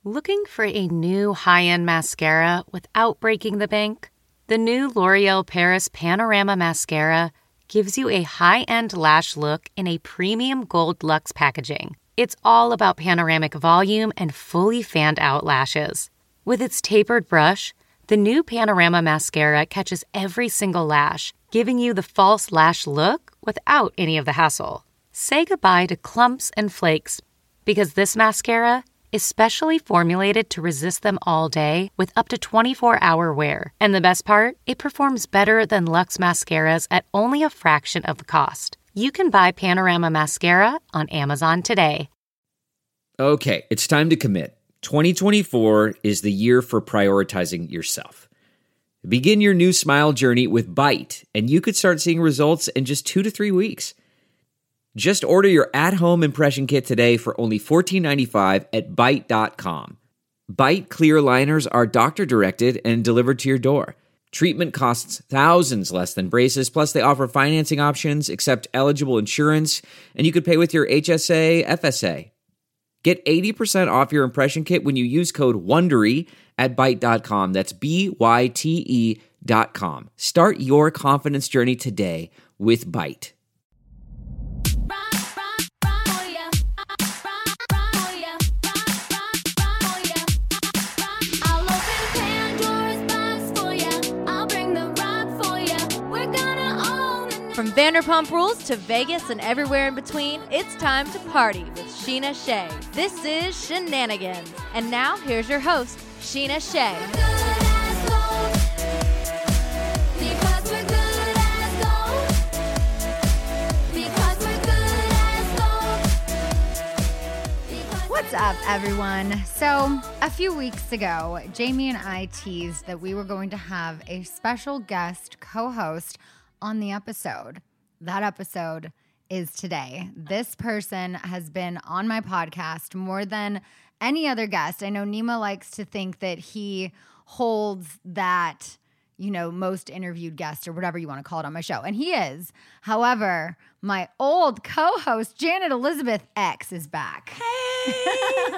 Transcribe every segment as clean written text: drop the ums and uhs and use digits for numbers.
Looking for a new high-end mascara without breaking the bank? The new L'Oreal Paris Panorama Mascara gives you a high-end lash look in a premium gold luxe packaging. It's all about panoramic volume and fully fanned-out lashes. With its tapered brush, the new Panorama Mascara catches every single lash, giving you the false lash look without any of the hassle. Say goodbye to clumps and flakes, because this mascara is specially formulated to resist them all day with up to 24-hour wear. And the best part? It performs better than Luxe mascaras at only a fraction of the cost. You can buy Panorama Mascara on Amazon today. Okay, it's time to commit. 2024 is the year for prioritizing yourself. Begin your new smile journey with Byte, and you could start seeing results in just 2 to 3 weeks. Just order your at-home impression kit today for only $14.95 at Byte.com. Byte clear liners are doctor-directed and delivered to your door. Treatment costs thousands less than braces, plus they offer financing options, accept eligible insurance, and you could pay with your HSA, FSA. Get 80% off your impression kit when you use code WONDERY at Byte.com. That's BYTE.com. Start your confidence journey today with Byte. From Vanderpump Rules to Vegas and everywhere in between, it's time to party with Sheena Shea. This is Shenanigans. And now, here's your host, Sheena Shea. What's up, everyone? So, a few weeks ago, Jamie and I teased that we were going to have a special guest co-host on the episode. That episode is today. This person has been on my podcast more than any other guest. I know Nima likes to think that he holds that, most interviewed guest or whatever you want to call it on my show. And he is. However, my old co-host, Janet Elizabeth X, is back. Hey!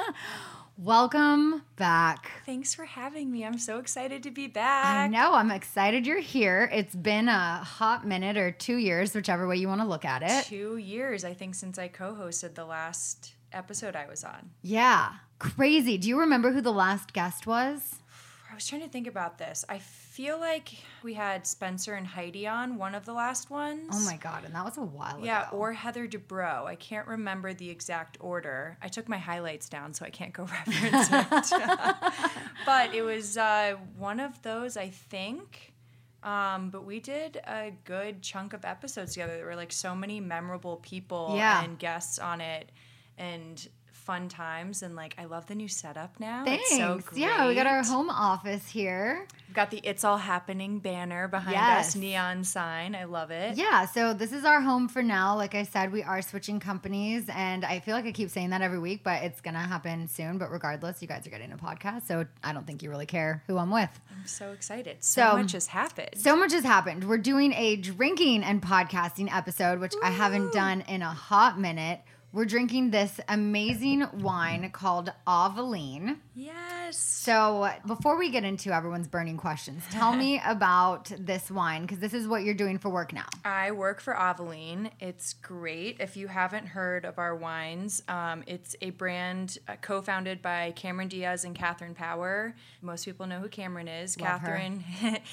Welcome back. Thanks for having me. I'm so excited to be back. I know. I'm excited you're here. It's been a hot minute or 2 years, whichever way you want to look at it. 2 years, I think, since I co-hosted the last episode I was on. Yeah. Crazy. Do you remember who the last guest was? I was trying to think about this. I feel like we had Spencer and Heidi on one of the last ones. Oh my God, and that was a while ago. Yeah, or Heather Dubrow. I can't remember the exact order. I took my highlights down so I can't go reference it. But it was one of those, I think. But we did a good chunk of episodes together. There were like so many memorable people and guests on it. And fun times, and like I love the new setup now. Thanks. It's so great. Yeah, we got our home office here. We've got the It's All Happening banner behind us, neon sign. I love it. Yeah, so this is our home for now. Like I said, we are switching companies, and I feel like I keep saying that every week, but it's gonna happen soon. But regardless, you guys are getting a podcast, so I don't think you really care who I'm with. I'm so excited. So much has happened. So much has happened. We're doing a drinking and podcasting episode, which I haven't done in a hot minute. We're drinking this amazing wine called Aveline. Yes. So before we get into everyone's burning questions, tell me about this wine, because this is what you're doing for work now. I work for Aveline. It's great. If you haven't heard of our wines, it's a brand co-founded by Cameron Diaz and Catherine Power. Most people know who Cameron is. Love Catherine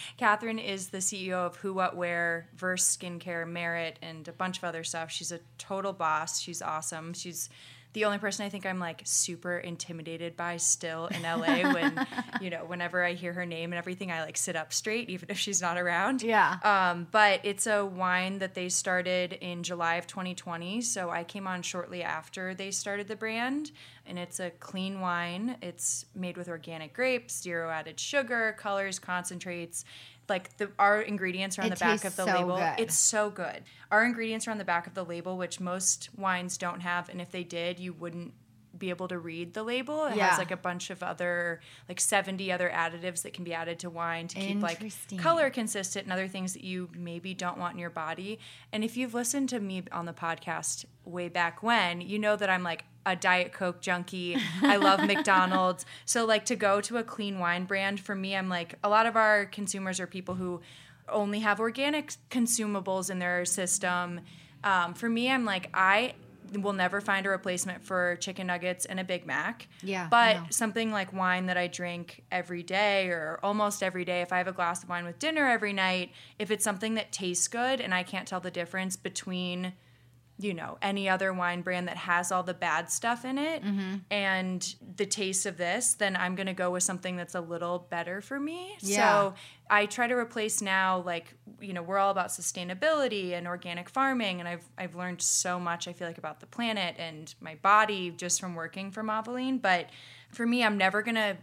is the CEO of Who What Wear, Verse Skincare, Merit, and a bunch of other stuff. She's a total boss. She's awesome. She's the only person I think I'm like super intimidated by still in LA when, whenever I hear her name and everything, I like sit up straight, even if she's not around. Yeah. But it's a wine that they started in July of 2020. So I came on shortly after they started the brand, and it's a clean wine. It's made with organic grapes, zero added sugar, colors, concentrates. Like our ingredients are on the back of the label. Good. It's so good. Our ingredients are on the back of the label, which most wines don't have. And if they did, you wouldn't be able to read the label. It has like a bunch of other, like 70 other additives that can be added to wine to keep like color consistent and other things that you maybe don't want in your body. And if you've listened to me on the podcast way back when, you know that I'm like a Diet Coke junkie. I love McDonald's. So like to go to a clean wine brand, for me, I'm like, a lot of our consumers are people who only have organic consumables in their system. For me, I'm like, I will never find a replacement for chicken nuggets and a Big Mac. Yeah. But something like wine that I drink every day or almost every day, if I have a glass of wine with dinner every night, if it's something that tastes good and I can't tell the difference between, you know, any other wine brand that has all the bad stuff in it and the taste of this, then I'm going to go with something that's a little better for me. Yeah. So I try to replace now, like, you know, we're all about sustainability and organic farming, and I've learned so much, I feel like, about the planet and my body just from working for Mauveline. But for me, I'm never going to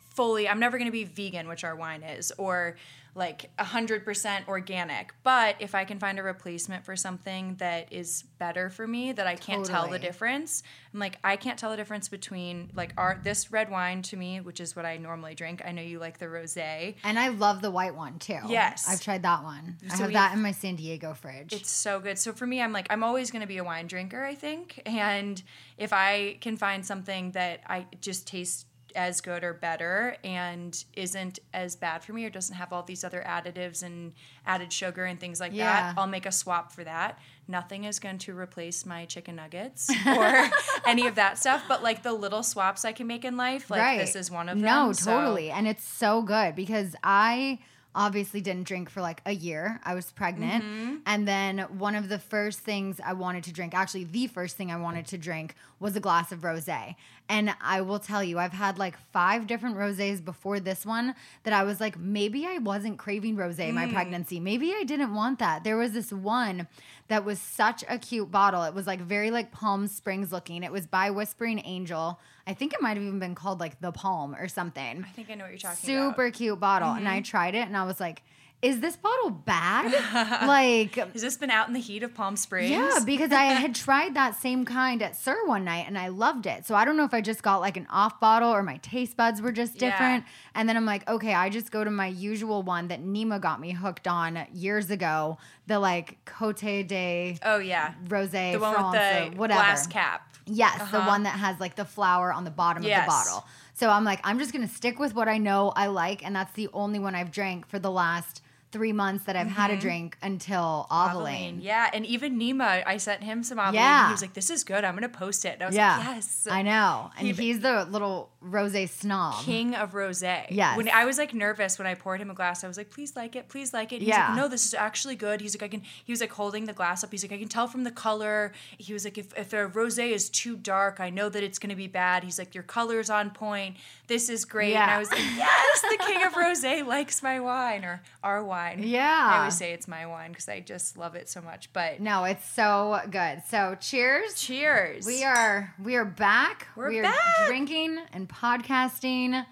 be vegan, which our wine is, or like 100% organic. But if I can find a replacement for something that is better for me, that I can't tell the Totally. difference, I'm like, I can't tell the difference between like this red wine to me, which is what I normally drink. I know you like the rosé. And I love the white one too. Yes. I've tried that one. I So have that in my San Diego fridge. It's so good. So for me, I'm like, I'm always going to be a wine drinker, I think. And if I can find something that I just taste as good or better and isn't as bad for me or doesn't have all these other additives and added sugar and things like Yeah. that, I'll make a swap for that. Nothing is going to replace my chicken nuggets or any of that stuff, but like the little swaps I can make in life, like this is one of them. No, So- totally. And it's so good because I obviously didn't drink for like a year. I was pregnant. And then one of the first things I wanted to drink, actually the first thing I wanted to drink was a glass of rosé. And I will tell you, I've had like 5 different rosés before this one that I was like, maybe I wasn't craving rosé my pregnancy. Maybe I didn't want that. There was this one that was such a cute bottle. It was like very like Palm Springs looking. It was by Whispering Angel. I think it might have even been called like The Palm or something. I think I know what you're talking about. Super cute bottle. And I tried it and I was like, is this bottle bad? Like, Has this been out in the heat of Palm Springs? yeah, because I had tried that same kind at SUR one night and I loved it. So I don't know if I just got like an off bottle or my taste buds were just different. And then I'm like, okay, I just go to my usual one that Nima got me hooked on years ago. The like Cote de Oh, yeah. Rosé The one France with or the whatever. glass cap. Yes, the one that has like the flower on the bottom of the Yes. bottle. So I'm like, I'm just going to stick with what I know I like. And that's the only one I've drank for the last 3 months that I've had a drink until Aveline. Yeah, and even Nima, I sent him some Aveline. Yeah. And he was like, this is good. I'm going to post it. And I was like, yes. I know. And he's the little rosé snob. King of rosé. Yes. When I was like nervous when I poured him a glass, I was like, please like it, please like it. He's Yeah. like, no, this is actually good. He's like, he was like holding the glass up. He's like, I can tell from the color. He was like, if a rosé is too dark, I know that it's going to be bad. He's like, your color's on point. This is great. Yeah. And I was like, yes, the king of rosé likes my wine or our wine. Yeah. I always say it's my wine because I just love it so much. But No, it's so good. So cheers. cheers. We are back. We're we are back. drinking and podcasting.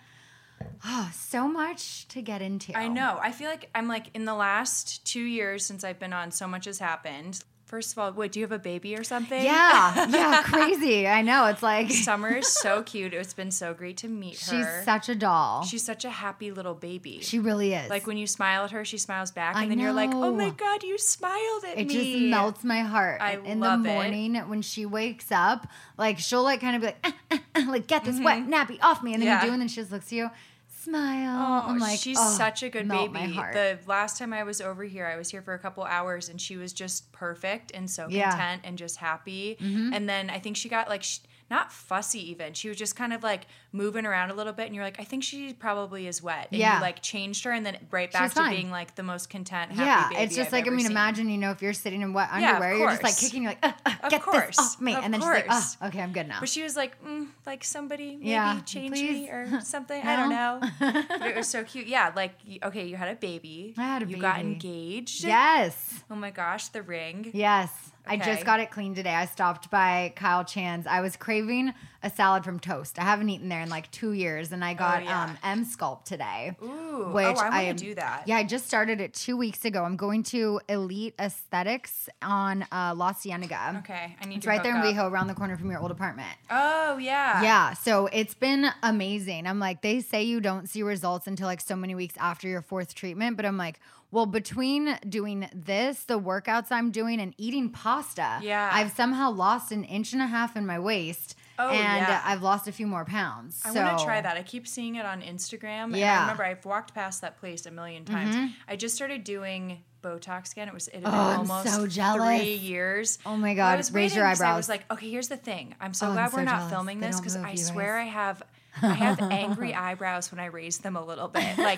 Oh, so much to get into. I know. I feel like I'm like in the last 2 years since I've been on, so much has happened. First of all, wait, do you have a baby or something? Yeah, crazy. I know. It's like Summer is so cute. It's been so great to meet her. she's such a doll. She's such a happy little baby. She really is. Like when you smile at her, she smiles back, I and then you're like, "Oh my know. god, you smiled at it me!" just melts my heart. I In love the it. morning when she wakes up, like she'll like kind of be like, like get this wet nappy off me, and then Yeah. you do, and then she just looks at you, smile. I'm like, she's oh, such a good melt baby. My heart. The last time I was over here, I was here for a couple hours, and she was just perfect and so Yeah. content and just happy. And then I think she got like not fussy even. She was just kind of like moving around a little bit, and you're like, I think she probably is wet. And Yeah. you like changed her, and then right back was to fine. being like the most content, happy yeah, baby it's just I've like, I ever mean, seen. imagine, if you're sitting in wet Yeah, of underwear, you're just like course. kicking, you're like, Of get course. this off me. Of And then she's like, course. okay, I'm good now. But she was like somebody maybe Yeah, change please. me or something. I don't know. But it was so cute. Yeah, like okay, you had a baby. I had a You got baby. engaged. Yes. Oh my gosh, the ring. Yes. I just Okay. got it cleaned today. I stopped by Kyle Chan's. I was craving a salad from Toast. I haven't eaten there in like 2 years, and I got yeah. M Sculpt today. Ooh. Which I want am- to do that. Yeah, I just started it 2 weeks ago. I'm going to Elite Aesthetics on La Cienega. Okay, I need It's to right there in hook up. WeHo, around the corner from your old apartment. Oh yeah. Yeah, so it's been amazing. I'm like, they say you don't see results until like so many weeks after your 4th treatment, but I'm like, well, between doing this, the workouts I'm doing, and eating pasta, Yeah. I've somehow lost 1.5 inches in my waist. Oh, and yeah. I've lost a few more pounds. I want to try that. I keep seeing it on Instagram. And I remember I've walked past that place a million times. I just started doing Botox again. It had been almost I'm so jealous. 3 years. Oh my God, raise your eyebrows. I was like, okay, here's the thing. I'm so glad we're not filming this because I swear I have angry eyebrows when I raise them a little bit. Like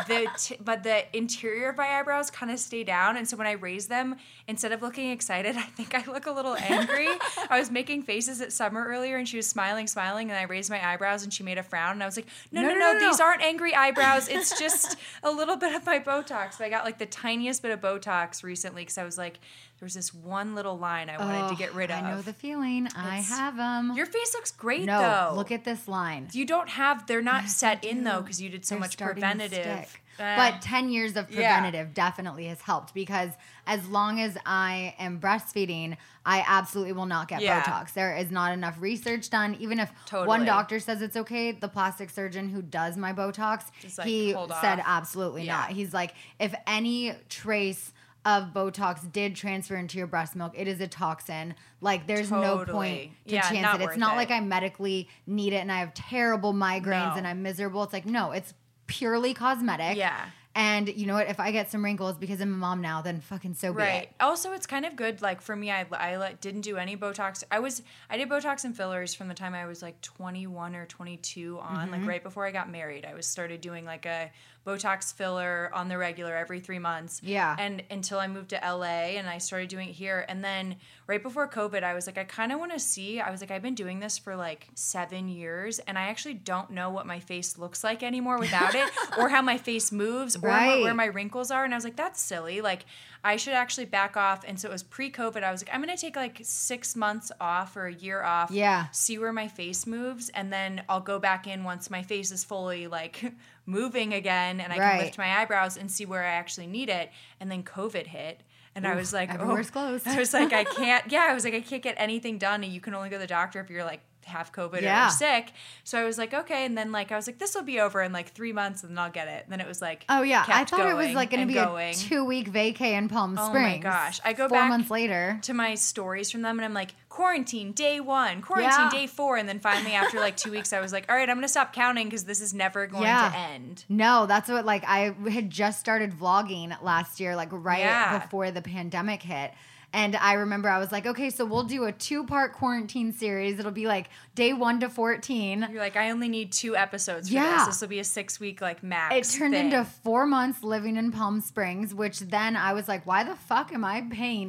but the interior of my eyebrows kind of stay down, and so when I raise them, instead of looking excited, I think I look a little angry. I was making faces at Summer earlier, and she was smiling, and I raised my eyebrows, and she made a frown, and I was like, no, these aren't angry eyebrows. It's just a little bit of my Botox. But I got like the tiniest bit of Botox recently because I was like, there was this one little line I wanted to get rid of. I know the feeling. I have them. Your face looks great, no, though. Look at this line. They're not set in, though, because you did so much preventative. But 10 years of preventative definitely has helped, because as long as I am breastfeeding, I absolutely will not get Botox. There is not enough research done. Even if one doctor says it's okay, the plastic surgeon who does my Botox, he said absolutely not. He's like, if any trace of Botox did transfer into your breast milk, it is a toxin. Like, there's no point to chance it. It's not like I medically need it and I have terrible migraines and I'm miserable. It's like, no, it's purely cosmetic. Yeah. And you know what? If I get some wrinkles because I'm a mom now, then fucking so be it. Also, it's kind of good. Like, for me, I didn't do any Botox. I did Botox and fillers from the time I was like 21 or 22 on. Like, right before I got married, I started doing like a Botox filler on the regular every 3 months. Yeah. And until I moved to LA and I started doing it here. And then right before COVID, I was like, I kind of want to see. I was like, I've been doing this for like 7 years and I actually don't know what my face looks like anymore without it, or how my face moves, or where my wrinkles are. And I was like, that's silly. Like, I should actually back off. And so it was pre-COVID. I was like, I'm going to take like 6 months off or a year off. Yeah. See where my face moves. And then I'll go back in once my face is fully like moving again and I can lift my eyebrows and see where I actually need it. And then COVID hit. And I was like, everywhere's closed. I was like, I can't get anything done. And you can only go to the doctor if you're like have COVID or sick. So I was like, okay. And then like, I was like, this will be over in like 3 months and then I'll get it. And then it was like, I thought it was like going to be a 2-week vacay in Palm Springs. Oh my gosh. I go 4 back months later to my stories from them and I'm like, quarantine day 1, quarantine day 4. And then finally after like 2 weeks, I was like, all right, I'm going to stop counting because this is never going to end. No, that's what, like, I had just started vlogging last year, like before the pandemic hit. And I remember I was like, okay, so we'll do a 2-part quarantine series. It'll be like day 1 to 14. You're like, I only need 2 episodes for this. This will be a 6-week like max. It turned into 4 months living in Palm Springs, which then I was like, why the fuck am I paying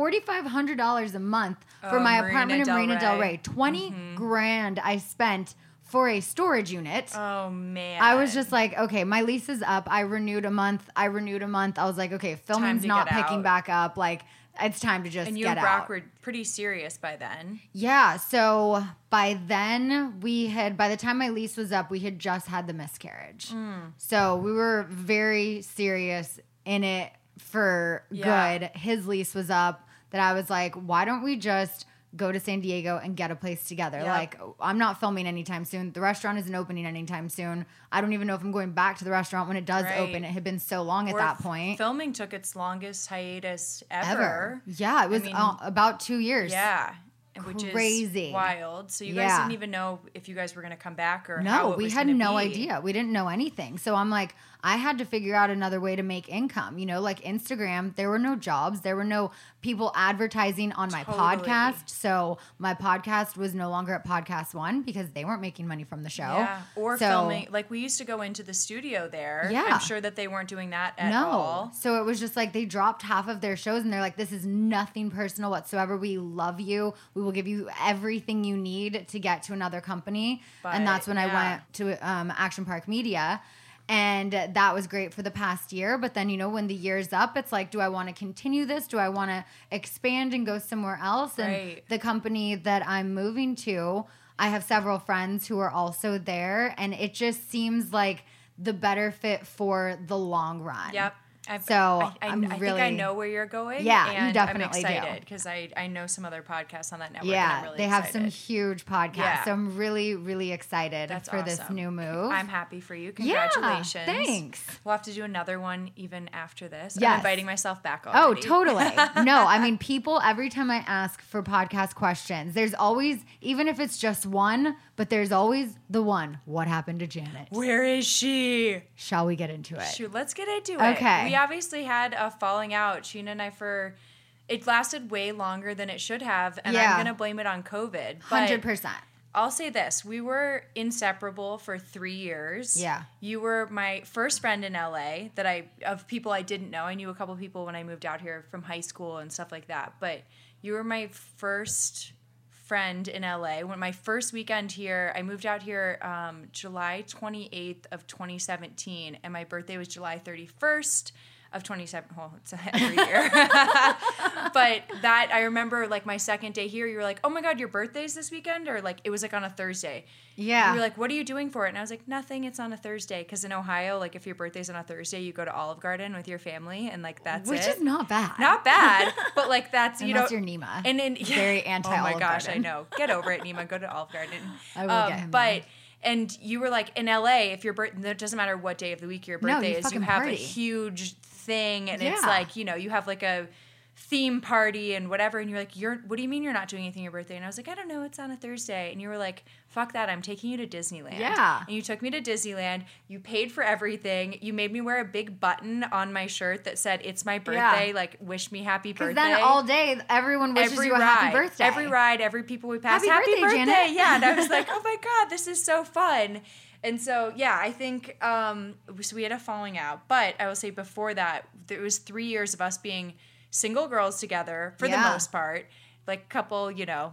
$4,500 a month for my apartment in Marina Del Rey? 20 grand I spent for a storage unit. Oh, man. I was just like, okay, my lease is up. I renewed a month. I was like, okay, filming's not picking back up. Like, it's time to just get out. And you and Brock were pretty serious by then. Yeah. So by then by the time my lease was up, we had just had the miscarriage. So we were very serious in it for good. His lease was up that I was like, why don't we just go to San Diego and get a place together? Like, I'm not filming anytime soon. The restaurant isn't opening anytime soon. I don't even know if I'm going back to the restaurant when it does open. It had been so long at that point. Filming took its longest hiatus ever. Yeah, it was about 2 years. Yeah. Which crazy. Is wild. So you guys didn't even know if you guys were going to come back or how it was No, going we had no idea. We didn't know anything. So I'm like, I had to figure out another way to make income. You know, like Instagram, there were no jobs. There were no people advertising on my podcast. So my podcast was no longer at Podcast One because they weren't making money from the show. Yeah. Or filming. Like, we used to go into the studio there. Yeah. I'm sure that they weren't doing that at all. So it was just like they dropped half of their shows and they're like, this is nothing personal whatsoever. We love you. We will give you everything you need to get to another company. And that's when I went to Action Park Media. And that was great for the past year. But then, you know, when the year's up, it's like, do I want to continue this? Do I want to expand and go somewhere else? And the company that I'm moving to, I have several friends who are also there. And it just seems like the better fit for the long run. Yep. I really, think I know where you're going. Yeah, and you definitely I'm excited because I know some other podcasts on that network. Yeah, and I'm really they excited. have some huge podcasts. Yeah. So I'm really, really excited That's for this awesome. new move. I'm happy for you. Congratulations. Yeah, thanks. We'll have to do another one even after this. Yes. I'm inviting myself back Oh, already. totally. No, I mean, people, every time I ask for podcast questions, there's always, even if it's just one, but there's always the one. What happened to Janet? Where is she? Shall we get into it? Shoot, let's get into it. Okay. We obviously had a falling out, Sheena and I, it lasted way longer than it should have, and Yeah. I'm going to blame it on COVID. But 100%. I'll say this. We were inseparable for 3 years. Yeah. You were my first friend in LA of people I didn't know. I knew a couple people when I moved out here from high school and stuff like that. But you were my first friend in LA. When my first weekend here, I moved out here July 28th of 2017, and my birthday was July 31st of 27. Well, it's every year. But that, I remember, like, my second day here, you were like, oh my God, your birthday's this weekend? Or, like, it was, like, on a Thursday. Yeah. You were like, what are you doing for it? And I was like, nothing, it's on a Thursday. Because in Ohio, like, if your birthday's on a Thursday, you go to Olive Garden with your family, and, like, that's Which it. is not bad. Not bad, but, like, that's, you Unless know. you're Nima. And then, Very anti-Olive Oh my gosh, Garden. I know. Get over it, Nima. Go to Olive Garden. I will get him But, and you were like, in LA, if your birthday, it doesn't matter what day of the week your No, birthday you is, fucking you have party. a huge thing, and it's Yeah. like, you know, you have like a theme party and whatever, and you're like, what do you mean you're not doing anything your birthday? And I was like, I don't know, it's on a Thursday. And you were like, fuck that, I'm taking you to Disneyland. Yeah. And you took me to Disneyland, you paid for everything, you made me wear a big button on my shirt that said, it's my birthday, like, wish me happy birthday. Because then all day, everyone wishes you a happy birthday. Every ride, every people we pass, Happy birthday, Janet. Yeah, and I was like, oh my God, this is so fun. And so, yeah, I think, so we had a falling out. But I will say before that, there was 3 years of us being single girls together for the Yeah. most part. Like, couple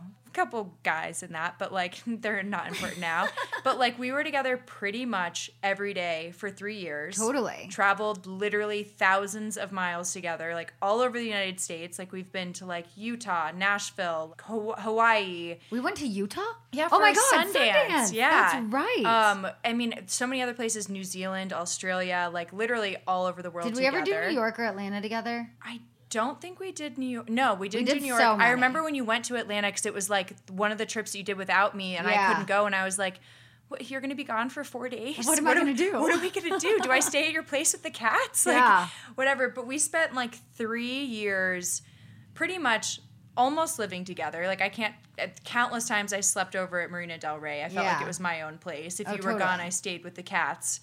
guys in that, but, like, they're not important now. But, like, we were together pretty much every day for 3 years. Totally. Traveled literally thousands of miles together, like, all over the United States. Like, we've been to, like, Utah, Nashville, Hawaii. We went to Utah? Yeah, oh for my God, Sundance. Yeah. That's right. I mean, so many other places, New Zealand, Australia, like, literally all over the world Did we together. ever do New York or Atlanta together? I don't think we did New York. No, we didn't did do New York. so I many. remember when you went to Atlanta because it was like one of the trips that you did without me, and I Yeah. couldn't go, and I was like, what, you're going to be gone for 4 days? What am I gonna do? What are we going to do? Do I stay at your place with the cats? Like, Yeah. whatever. But we spent like 3 years pretty much almost living together. Like, countless times I slept over at Marina Del Rey. I felt like Yeah. it was my own place. If Oh, you were totally. gone, I stayed with the cats.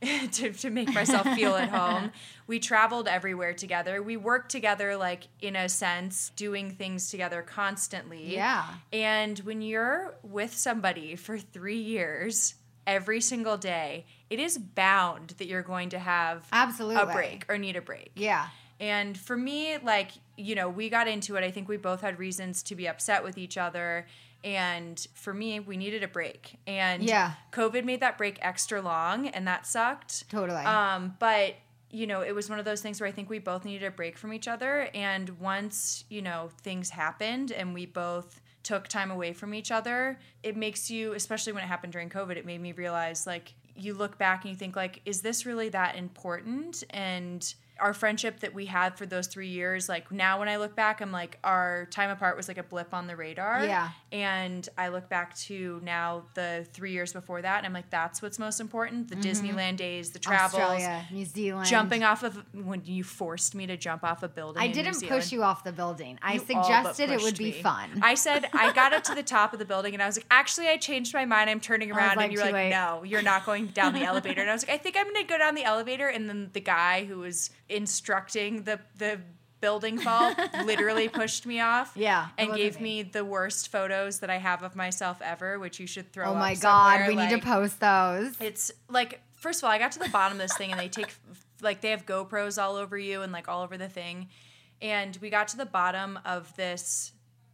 to make myself feel at home. We traveled everywhere together. We worked together, like, in a sense, doing things together constantly. Yeah. And when you're with somebody for 3 years, every single day, it is bound that you're going to have Absolutely. a break or need a break. Yeah. And for me, like, you know, we got into it. I think we both had reasons to be upset with each other. And for me, we needed a break. And Yeah. COVID made that break extra long, and that sucked. Totally. But, you know, it was one of those things where I think we both needed a break from each other. And once, you know, things happened and we both took time away from each other, it makes you, especially when it happened during COVID, it made me realize, like, you look back and you think, like, is this really that important? And our friendship that we had for those 3 years, like, now when I look back, I'm like, our time apart was like a blip on the radar. Yeah. And I look back to now the 3 years before that, and I'm like, that's what's most important. The Disneyland days, the travels, Australia, New Zealand. jumping off of, when you forced me to jump off a building I in New didn't Zealand. push you off the building. I You all but suggested it would pushed be me. fun. I said, I got up to the top of the building and I was like, actually, I changed my mind. I'm turning around. like, And you were too like, late. no, you're not going down the elevator. And I was like, I think I'm going to go down the elevator. And then the guy who was instructing the building fall literally pushed me off. Yeah, it And wasn't gave me. me the worst photos that I have of myself ever, which you should throw Oh up my God, somewhere. we need Like, to post those. it's like, first of all, I got to the bottom of this thing and they take, like, they have GoPros all over you and, like, all over the thing. And we got to the bottom of this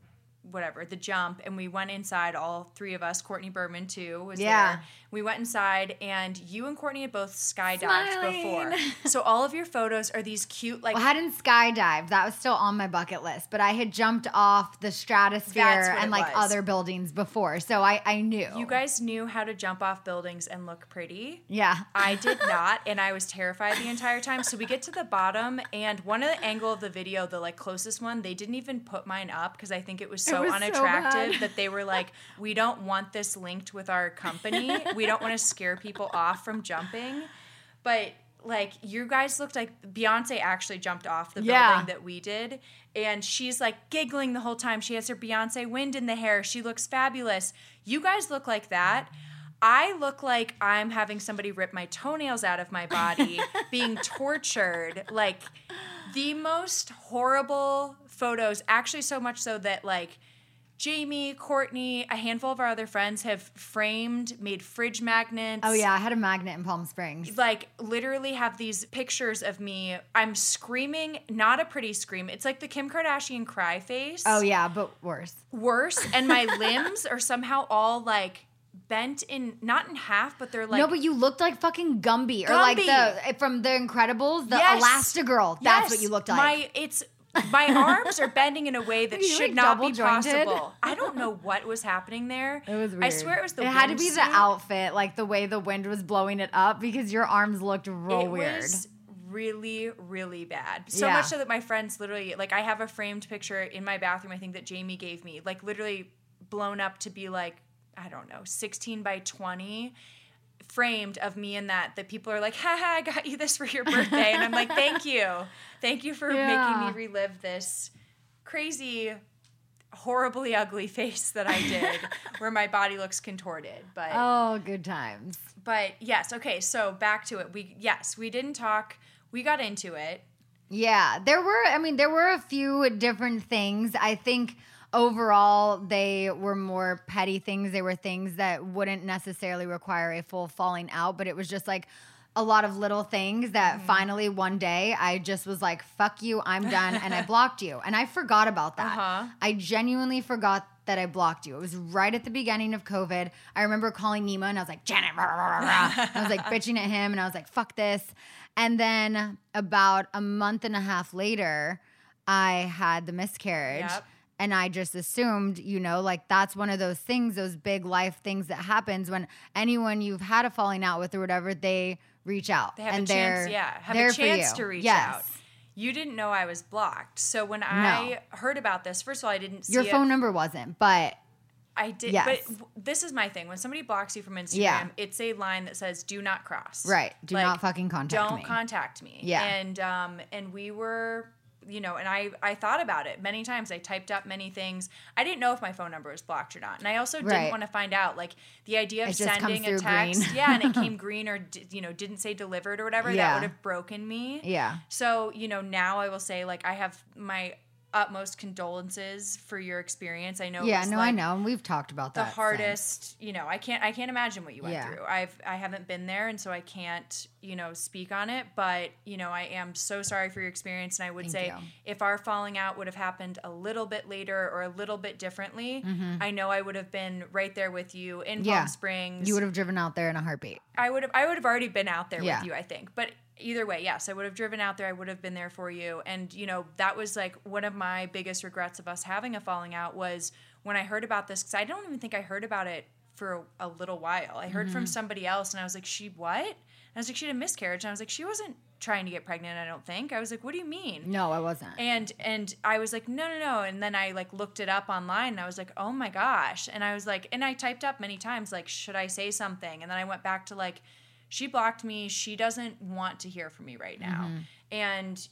whatever, the jump, and we went inside, all three of us. Courtney Berman too was Yeah. there. We went inside, and you and Courtney had both skydived Smiling. before. So all of your photos are these cute, like, Well, I hadn't skydived. That was still on my bucket list, but I had jumped off the stratosphere That's what and it like was. other buildings before. So I knew. you guys knew how to jump off buildings and look pretty. Yeah. I did not, and I was terrified the entire time. So we get to the bottom, and one of the angle of the video, the like closest one, they didn't even put mine up because I think it was so was so unattractive bad. that they were like, we don't want this linked with our company. We don't want to scare people off from jumping. But like, you guys looked like Beyonce actually jumped off the Yeah. building that we did, and she's like giggling the whole time. She has her Beyonce wind in the hair. She looks fabulous. You guys look like that. I look like I'm having somebody rip my toenails out of my body, being tortured. Like, the most horrible photos, actually so much so that, like, Jamie, Courtney, a handful of our other friends have framed, made fridge magnets. Oh yeah, I had a magnet in Palm Springs. Like, literally have these pictures of me. I'm screaming, not a pretty scream. It's like the Kim Kardashian cry face. Oh yeah, but worse. Worse. And my limbs are somehow all, like, bent in, not in half, but they're like. No, but you looked like fucking Gumby. Or like Gumby. from The Incredibles, the Yes. Elastigirl. That's Yes. what you looked like. My arms are bending in a way that Are you, should like, not be double-jointed? possible. I don't know what was happening there. It was weird. I swear it was the It had to be the windsuit. outfit, like the way the wind was blowing it up, because your arms looked real It weird. was really, really bad. So Yeah. much so that my friends literally, like, I have a framed picture in my bathroom, I think, that Jamie gave me, like, literally blown up to be like, I don't know, 16 by 20, framed of me in that people are like, haha, I got you this for your birthday. And I'm like, thank you. Thank you for Yeah. making me relive this crazy, horribly ugly face that I did where my body looks contorted. But Oh, good times. but yes, okay, so back to it. We didn't talk. We got into it. Yeah, there were a few different things. I think overall they were more petty things. They were things that wouldn't necessarily require a full falling out, but it was just like a lot of little things that finally one day I just was like, fuck you, I'm done, and I blocked you. And I forgot about that. Uh-huh. I genuinely forgot that I blocked you. It was right at the beginning of COVID. I remember calling Nima and I was like, Janet, rah, rah, rah, rah. I was like bitching at him and I was like, fuck this. And then about a month and a half later, I had the miscarriage. Yep. And I just assumed, like that's one of those things, those big life things that happens when anyone you've had a falling out with or whatever, they reach out. They have and a chance, they're have there a chance for to you. reach Yes. out. You didn't know I was blocked. So when I heard about this, first of all, I didn't see Your it. phone number wasn't, but I did, Yes. but this is my thing. When somebody blocks you from Instagram, Yeah. it's a line that says "Do not cross." right. Do Like, not fucking contact Don't me. contact me. Yeah. And we were, and I thought about it many times. I typed up many things. I didn't know if my phone number was blocked or not, and I also didn't Right. want to find out. Like, the idea of It just comes sending a through text, green. yeah, and it came green or didn't say delivered or whatever. Yeah. That would have broken me. Yeah. So, now I will say, like, I have my utmost condolences for your experience. I know. Yeah, it was, no, like, I know. And we've talked about the that. since. hardest, I can't imagine what you went Yeah. through. I haven't been there, and so I can't, speak on it, but, I am so sorry for your experience. And I would Thank say you. if our falling out would have happened a little bit later or a little bit differently, I know I would have been right there with you in Yeah. Palm Springs. You would have driven out there in a heartbeat. I would have already been out there Yeah. with you, I think. But either way, yes, I would have driven out there. I would have been there for you. And, that was like one of my biggest regrets of us having a falling out was when I heard about this, because I don't even think I heard about it for a little while. I heard Mm-hmm. from somebody else and I was like, she what? And I was like, she had a miscarriage. And I was like, she wasn't trying to get pregnant, I don't think. I was like, what do you mean? No, I wasn't. And I was like, no. And then I like looked it up online and I was like, oh my gosh. And I was like, and I typed up many times, like, should I say something? And then I went back to like, she blocked me. She doesn't want to hear from me right now. And,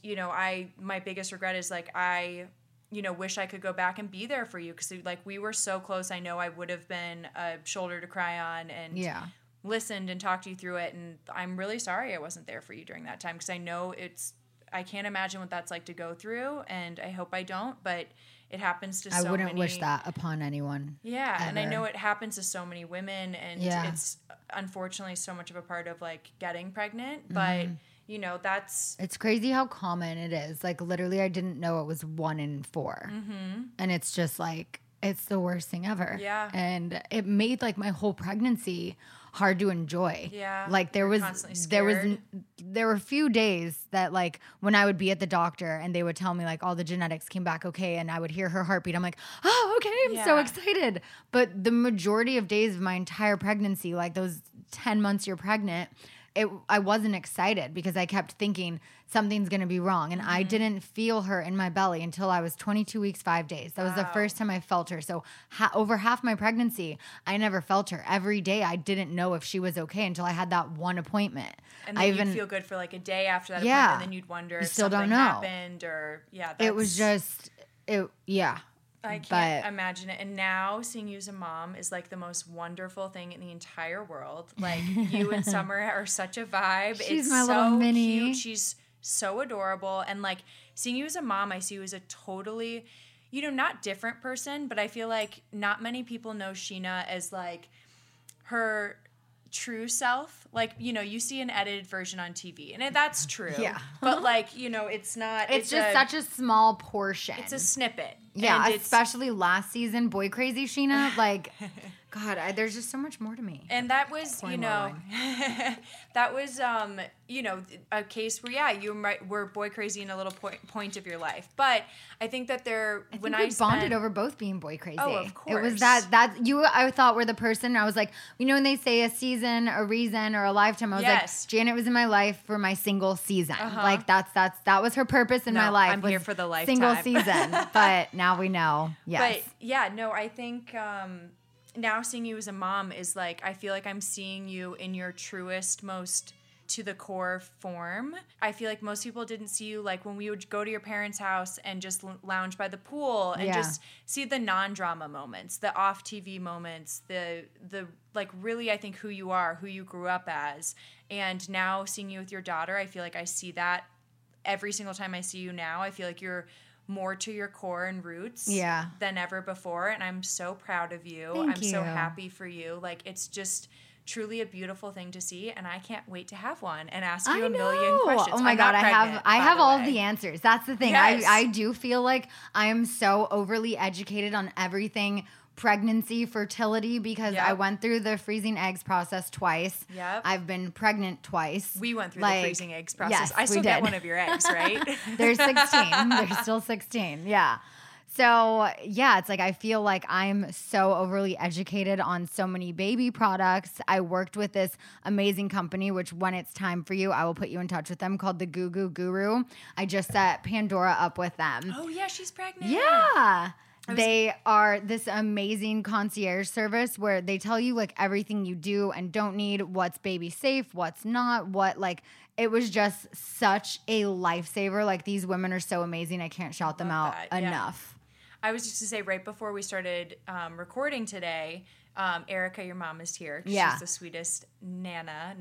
my biggest regret is like, I, wish I could go back and be there for you. Cause like we were so close. I know I would have been a shoulder to cry on and Yeah. listened and talked you through it. And I'm really sorry I wasn't there for you during that time. Cause I know I can't imagine what that's like to go through. And I hope I don't, but it happens to so many. I wouldn't wish that upon anyone. Yeah, and I ever. know it happens to so many women, and Yeah. it's unfortunately so much of a part of like getting pregnant. But that's It's crazy how common it is. Like literally, I didn't know it was 1 in 4, and it's just like It's the worst thing ever. Yeah. And it made like my whole pregnancy hard to enjoy. Yeah. Like there were a few days that like when I would be at the doctor and they would tell me like all the genetics came back okay and I would hear her heartbeat. I'm like, oh, okay, I'm so excited. But the majority of days of my entire pregnancy, like those 10 months you're pregnant, I wasn't excited because I kept thinking something's going to be wrong. And I didn't feel her in my belly until I was 22 weeks, 5 days. That was the first time I felt her. So over half my pregnancy, I never felt her. Every day I didn't know if she was okay until I had that one appointment. And then you'd feel good for like a day after that appointment, and then you'd wonder if something happened or, it was just, I can't imagine it. And now seeing you as a mom is like the most wonderful thing in the entire world. Like you and Summer are such a vibe. She's it's my so little mini. Cute. She's so adorable. And like seeing you as a mom, I see you as a totally, not different person, but I feel like not many people know Sheena as like her true self. Like, you see an edited version on TV and that's true. Yeah. But like, it's not. It's just such a small portion. It's a snippet. Yeah, especially last season, Boy Crazy Sheena. Like, God, there's just so much more to me. And that was, that was, a case where, you were boy crazy in a little point of your life. But I think that we bonded over both being boy crazy. Oh, of course. It was that you, I thought were the person. I was like, when they say a season, a reason, or a lifetime, I was like, Janet was in my life for my single season. Like that was her purpose in my life. I'm here for the lifetime. Single season. But now we know. Yes. But I think, now seeing you as a mom is like, I feel like I'm seeing you in your truest, most to the core form. I feel like most people didn't see you like when we would go to your parents' house and just lounge by the pool and just see the non-drama moments, the off TV moments, the like really I think who you are, who you grew up as. And now seeing you with your daughter, I feel like I see that every single time I see you now. I feel like you're more to your core and roots than ever before. And I'm so proud of you. Thank you. So happy for you. Like, it's just truly a beautiful thing to see. And I can't wait to have one and ask you a million questions. Oh my God. I have all of the answers. That's the thing. Yes. I do feel like I am so overly educated on everything pregnancy, fertility, because I went through the freezing eggs process twice. Yep. I've been pregnant twice. We went through the freezing eggs process. Yes, I still get one of your eggs, right? They're 16. They're still 16. Yeah. So, it's like I feel like I'm so overly educated on so many baby products. I worked with this amazing company, which when it's time for you, I will put you in touch with them, called the Goo Goo Guru. I just set Pandora up with them. Oh, yeah, she's pregnant. Yeah. They are this amazing concierge service where they tell you like everything you do and don't need, what's baby safe, what's not, it was just such a lifesaver. Like, these women are so amazing. I can't shout them out enough. I was just to say, right before we started recording today, Erica, your mom, is here. She's the sweetest Nana.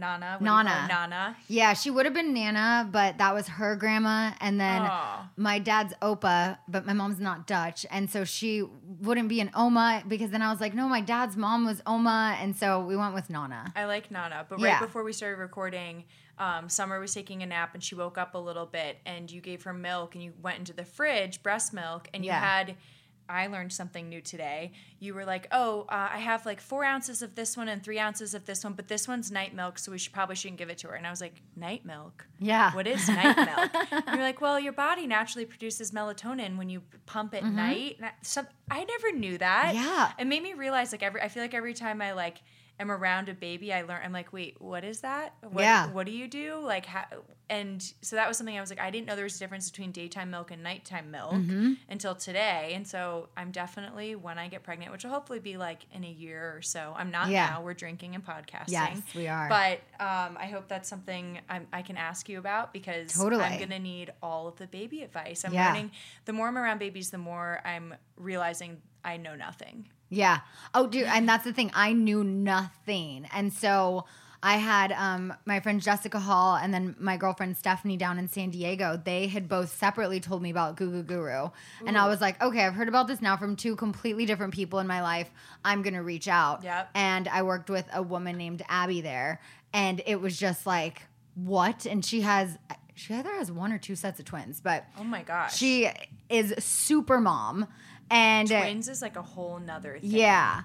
Nana. Yeah, she would have been Nana, but that was her grandma. And then my dad's Opa, but my mom's not Dutch. And so she wouldn't be an Oma, because then I was like, no, my dad's mom was Oma. And so we went with Nana. I like Nana. But right before we started recording, Summer was taking a nap and she woke up a little bit and you gave her milk and you went into the fridge, breast milk, and you had... I learned something new today. You were like, I have like 4 ounces of this one and 3 ounces of this one, but this one's night milk, so probably shouldn't give it to her. And I was like, night milk? Yeah. What is night milk? And you're like, well, your body naturally produces melatonin when you pump at night. And I never knew that. Yeah. It made me realize, like, I feel like every time I like am around a baby, I'm like, wait, what is that? What do you do? Like, and so that was something I was like, I didn't know there was a difference between daytime milk and nighttime milk until today. And so I'm definitely, when I get pregnant, which will hopefully be like in a year or so, I'm not now, we're drinking and podcasting. Yes, we are. But I hope that's something I can ask you about, because I'm going to need all of the baby advice. I'm learning, the more I'm around babies, the more I'm realizing I know nothing. Yeah. Oh, dude. And that's the thing. I knew nothing. And so I had my friend Jessica Hall and then my girlfriend Stephanie down in San Diego. They had both separately told me about Goo Goo Guru. And I was like, okay, I've heard about this now from 2 completely different people in my life. I'm going to reach out. Yep. And I worked with a woman named Abby there. And it was just like, what? And she either has 1 or 2 sets of twins, but oh my gosh, she is super mom. And twins is like a whole nother thing. Yeah.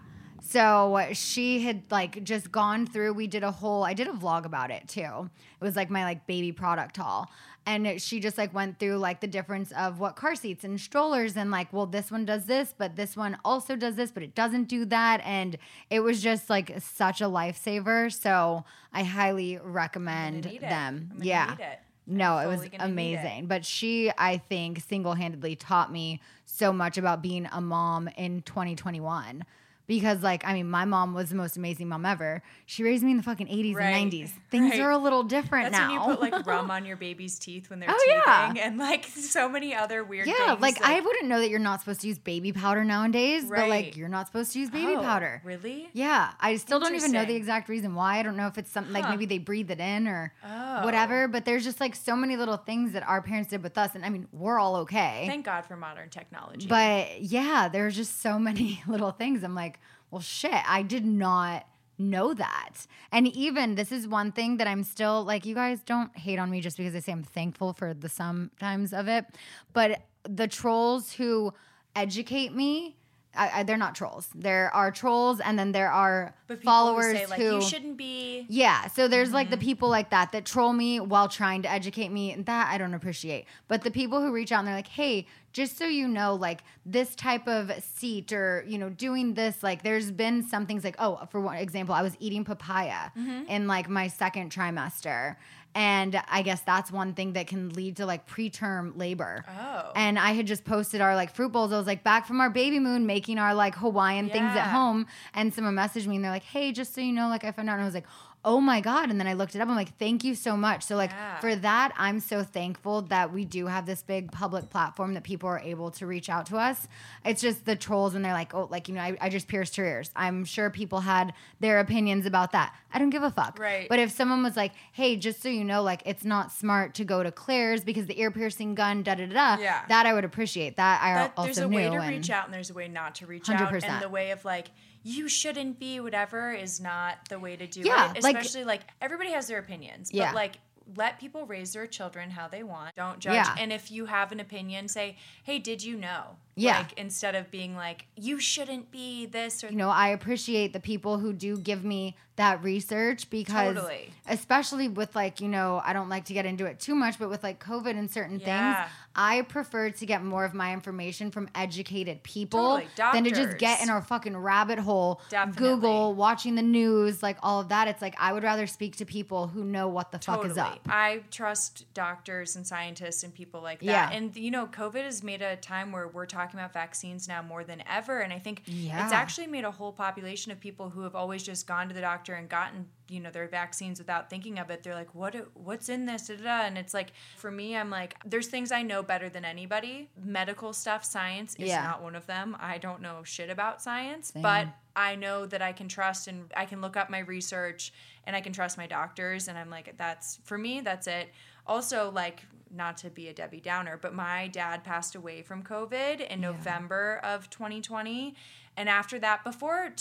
So she had like just gone through, I did a vlog about it too. It was like my like baby product haul. And she just like went through like the difference of what car seats and strollers and like, well, this one does this, but this one also does this, but it doesn't do that. And it was just like such a lifesaver. So I highly recommend them. Yeah. No, it was amazing. But she, I think, single-handedly taught me so much about being a mom in 2021. Because, like, I mean, my mom was the most amazing mom ever. She raised me in the fucking 80s and 90s. Things are a little different now. That's when you put, like, rum on your baby's teeth when they're teething. And, like, so many other weird things. Yeah, like, I wouldn't know that you're not supposed to use baby powder nowadays. But, like, you're not supposed to use baby powder. Really? Yeah. I still don't even know the exact reason why. I don't know if it's something, like, maybe they breathe it in or whatever. But there's just, like, so many little things that our parents did with us. And, I mean, we're all okay. Thank God for modern technology. But, yeah, there's just so many little things. I'm like, well, shit, I did not know that. And even this is one thing that I'm still like, you guys don't hate on me just because I say I'm thankful for the sometimes of it. But the trolls who educate me, they're not trolls. There are trolls, and then there are followers who say, like, you shouldn't be. Yeah, so there's like the people like that troll me while trying to educate me, and that I don't appreciate. But the people who reach out and they're like, hey, just so you know, like this type of seat or, you know, doing this, like there's been some things like, oh, for one example, I was eating papaya in like my second trimester. And I guess that's one thing that can lead to like preterm labor. Oh. And I had just posted our like fruit bowls. I was like back from our baby moon making our like Hawaiian things at home. And someone messaged me and they're like, hey, just so you know, like I found out. And I was like, oh my God. And then I looked it up. I'm like, thank you so much. So like for that, I'm so thankful that we do have this big public platform that people are able to reach out to us. It's just the trolls when they're like, oh, like, you know, I just pierced her ears. I'm sure people had their opinions about that. I don't give a fuck. Right. But if someone was like, hey, just so you know, like it's not smart to go to Claire's because the ear piercing gun, that I would appreciate. That I also there's a knew. Way to reach out and there's a way not to reach 100%. Out. And the way of like, you shouldn't be whatever is not the way to do it. Especially like everybody has their opinions. But like let people raise their children how they want. Don't judge. Yeah. And if you have an opinion, say, hey, did you know? Yeah. Like instead of being like, you shouldn't be this or you know, I appreciate the people who do give me that research because especially with like, you know, I don't like to get into it too much, but with like COVID and certain things, I prefer to get more of my information from educated people than to just get in our fucking rabbit hole, Google, watching the news, like all of that. It's like I would rather speak to people who know what the fuck is up. I trust doctors and scientists and people like that. Yeah. And, you know, COVID has made a time where we're talking about vaccines now more than ever. And I think it's actually made a whole population of people who have always just gone to the doctor and gotten, you know, their vaccines without thinking of it. They're like, what's in this? And it's like, for me, I'm like, there's things I know better than anybody. Medical stuff, science is not one of them. I don't know shit about science, but I know that I can trust and I can look up my research and I can trust my doctors. And I'm like, for me, that's it. Also, like, not to be a Debbie Downer, but my dad passed away from COVID in November of 2020. And after that, before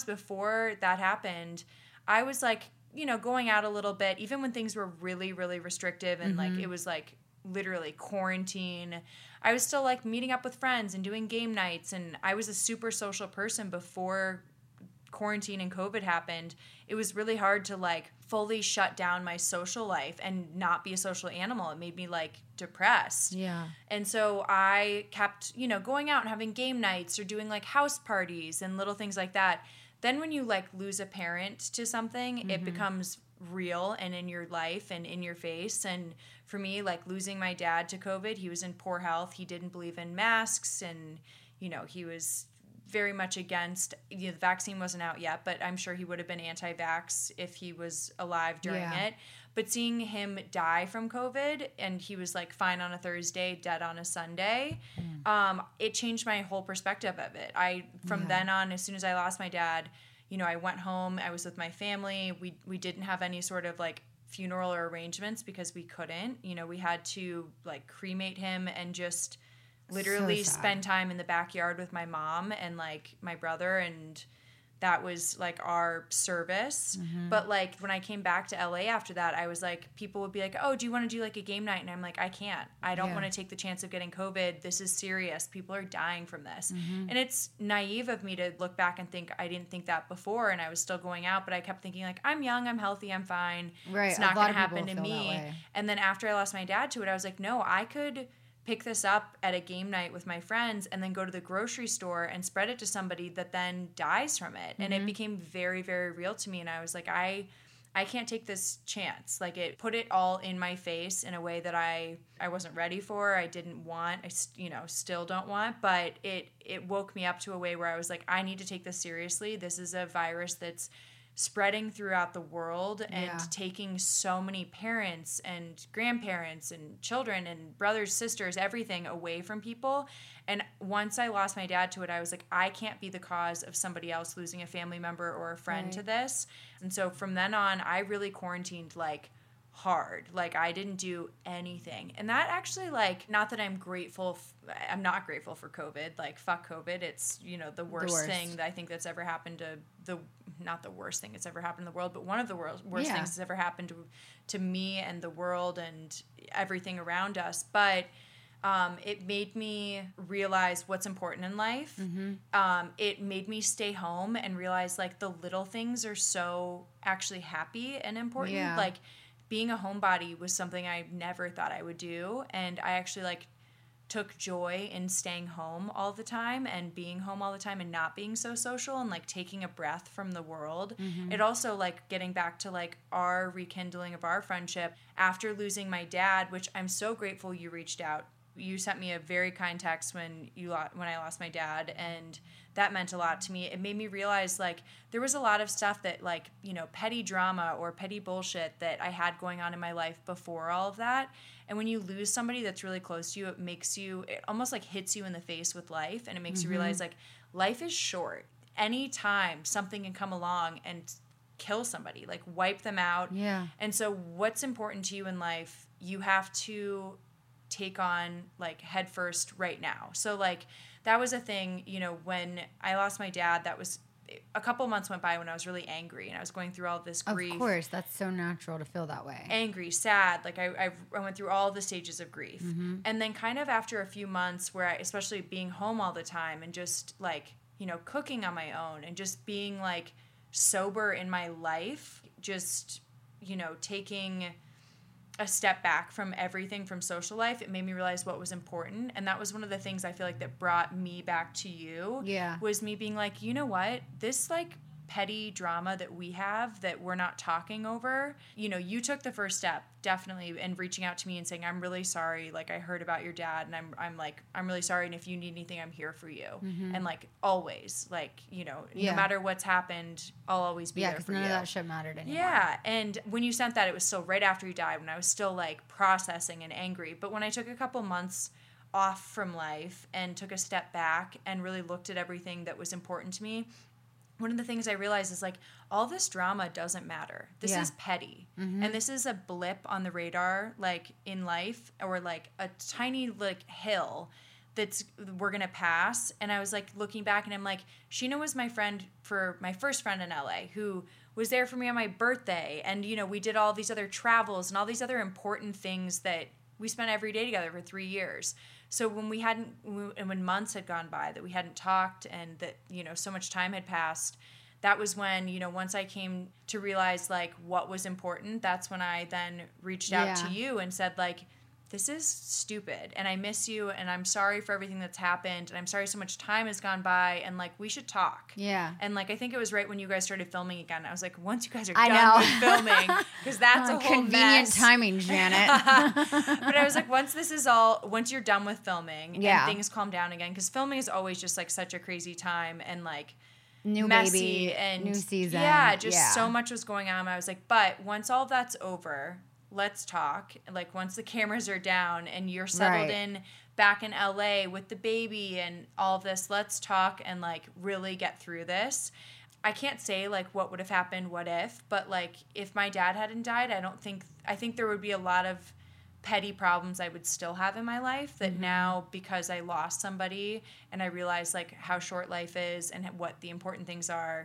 that happened, I was like, you know, going out a little bit, even when things were really, really restrictive and like it was like literally quarantine. I was still like meeting up with friends and doing game nights. And I was a super social person before quarantine and COVID happened. It was really hard to like fully shut down my social life and not be a social animal. It made me like depressed. Yeah. And so I kept, you know, going out and having game nights or doing like house parties and little things like that. Then when you like lose a parent to something, it becomes real and in your life and in your face. And for me, like losing my dad to COVID, he was in poor health. He didn't believe in masks and, you know, he was very much against, you know, the vaccine wasn't out yet, but I'm sure he would have been anti-vax if he was alive during it. But seeing him die from COVID and he was like fine on a Thursday, dead on a Sunday, it changed my whole perspective of it. From then on, as soon as I lost my dad, you know, I went home, I was with my family. We didn't have any sort of like funeral or arrangements because we couldn't. You know, we had to like cremate him and just literally spend time in the backyard with my mom and like my brother and that was like our service. But like when I came back to LA after that, I was like, people would be like, oh, do you want to do like a game night? And I'm like, I can't. I don't want to take the chance of getting COVID. This is serious. People are dying from this. And it's naive of me to look back and think I didn't think that before, and I was still going out, but I kept thinking like, I'm young, I'm healthy, I'm fine. Right. It's not going to happen to me. And then after I lost my dad to it, I was like, no, I could pick this up at a game night with my friends and then go to the grocery store and spread it to somebody that then dies from it. And it became very, very real to me. And I was like, I can't take this chance. Like, it put it all in my face in a way that I wasn't ready for. I didn't want, still don't want, but it woke me up to a way where I was like, I need to take this seriously. This is a virus that's spreading throughout the world and taking so many parents and grandparents and children and brothers, sisters, everything away from people. And once I lost my dad to it, I was like, I can't be the cause of somebody else losing a family member or a friend to this. And so from then on, I really quarantined like hard. Like, I didn't do anything. And that actually, like, not that I'm grateful, I'm not grateful for COVID. Like, fuck COVID. It's, the worst thing that I think that's ever happened to not the worst thing that's ever happened in the world, but one of the worst things that's ever happened to me and the world and everything around us. But it made me realize what's important in life. It made me stay home and realize, like, the little things are so actually happy and important. Yeah. Like, being a homebody was something I never thought I would do. And I actually, like, took joy in staying home all the time and being home all the time and not being so social and like taking a breath from the world. It also, like, getting back to like our rekindling of our friendship after losing my dad, which I'm so grateful you reached out. You sent me a very kind text when I lost my dad, and that meant a lot to me. It made me realize, like, there was a lot of stuff that, like, petty drama or petty bullshit that I had going on in my life before all of that. And when you lose somebody that's really close to you, it almost like hits you in the face with life, and it makes you realize, like, life is short. Anytime something can come along and kill somebody, like, wipe them out. Yeah. And so what's important to you in life, you have to take on, like, head first right now. So, like, that was a thing, when I lost my dad, that was a couple months went by when I was really angry and I was going through all this grief. Of course, that's so natural to feel that way. Angry, sad, like I went through all the stages of grief. And then kind of after a few months where especially being home all the time and just, like, cooking on my own and just being, like, sober in my life, just, taking a step back from everything from social life, it made me realize what was important. And that was one of the things I feel like that brought me back to you. Yeah. Was me being like, you know what? This, like, petty drama that we have that we're not talking over, you took the first step, definitely, in reaching out to me and saying, I'm really sorry. Like, I heard about your dad, and I'm really sorry. And if you need anything, I'm here for you. And, like, always, like, no matter what's happened, I'll always be there for you. Yeah, because none of that shit mattered anymore. Yeah. And when you sent that, it was still right after he died, when I was still, like, processing and angry. But when I took a couple months off from life and took a step back and really looked at everything that was important to me, one of the things I realized is, like, all this drama doesn't matter. This is petty. And this is a blip on the radar, like, in life, or, like, a tiny, like, hill we're going to pass. And I was, like, looking back, and I'm like, Sheena was my first friend in LA, who was there for me on my birthday. And, we did all these other travels and all these other important things that we spent every day together for 3 years. So when months had gone by that we hadn't talked and that, so much time had passed, that was when, once I came to realize, like, what was important, that's when I then reached out to you and said, like, this is stupid, and I miss you, and I'm sorry for everything that's happened, and I'm sorry so much time has gone by, and, like, we should talk. Yeah. And, like, I think it was right when you guys started filming again. I was like, once you guys are done with filming, because that's a whole convenient mess. timing, Janet. But I was like, once you're done with filming and things calm down again, because filming is always just, like, such a crazy time and, like, new messy baby, and new season. Yeah, just so much was going on. I was like, but once all that's over, let's talk. Like, once the cameras are down and you're settled in back in LA with the baby and all of this, let's talk and, like, really get through this. I can't say, like, what would have happened, what if, but, like, if my dad hadn't died, I think there would be a lot of petty problems I would still have in my life that now, because I lost somebody and I realized, like, how short life is and what the important things are,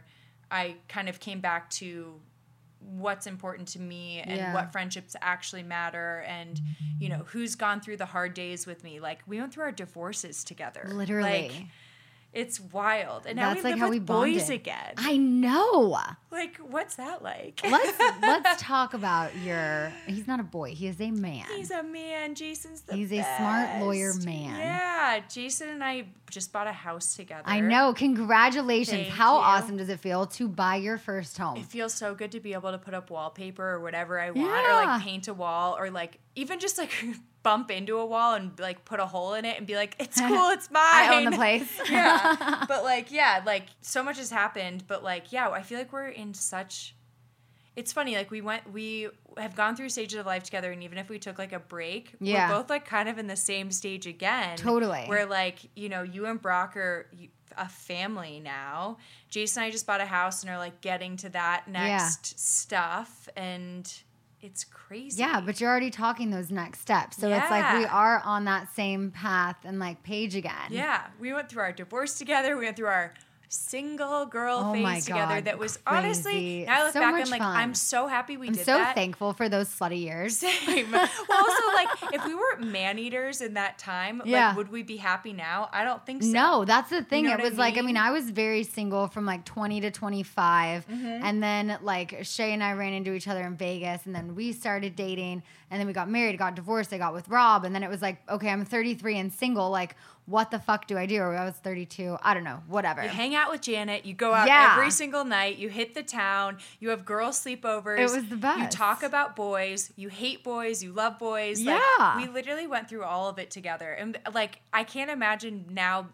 I kind of came back to what's important to me and what friendships actually matter, and you know, who's gone through the hard days with me. Like, we went through our divorces together. Literally. Like, it's wild. And now That's we like live how with we bonded. boys again. I know. Like, what's that like? Let's talk about he's not a boy. He is a man. He's a man. Jason's the He's a best. smart lawyer man. Yeah. Jason and I just bought a house together. I know. Congratulations. Thank How you. awesome does it feel to buy your first home? It feels so good to be able to put up wallpaper or whatever I want, or Yeah. like paint a wall, or like even just like bump into a wall and like put a hole in it and be like, it's cool, it's mine. I own the place. Yeah. But like, yeah, like so much has happened, but like, yeah, I feel like we're in such, it's funny, like we have gone through stages of life together, and even if we took like a break, Yeah. we're both like kind of in the same stage again. Totally. Where like, you know, you and Brock are a family now. Jason and I just bought a house and are like getting to that next stuff, and it's crazy. Yeah, but you're already talking those next steps. So it's like we Yeah. are on that same path and like page again. Yeah, we went through our divorce together. We went through our single girl Oh my phase together. God, That was crazy. honestly, now I look So back, much I'm like, fun. I'm so happy we I'm did so that. thankful for those slutty years. Same. Well, also, like, if we were man eaters in that time, Yeah. like, would we be happy now? I don't think so. No, that's the thing. know It what I was like, I mean? mean, I was very single from like 20 to 25. Mm-hmm. And then like Shay and I ran into each other in Vegas, and then we started dating, and then we got married, got divorced, I got with Rob. And then it was like, okay, I'm 33 and single. Like, what the fuck do I do? Or I was 32. I don't know. Whatever. You hang out with Janet. You go out Yeah. every single night. You hit the town. You have girl sleepovers. It was the best. You talk about boys. You hate boys. You love boys. Yeah. Like, we literally went through all of it together. And like, I can't imagine now,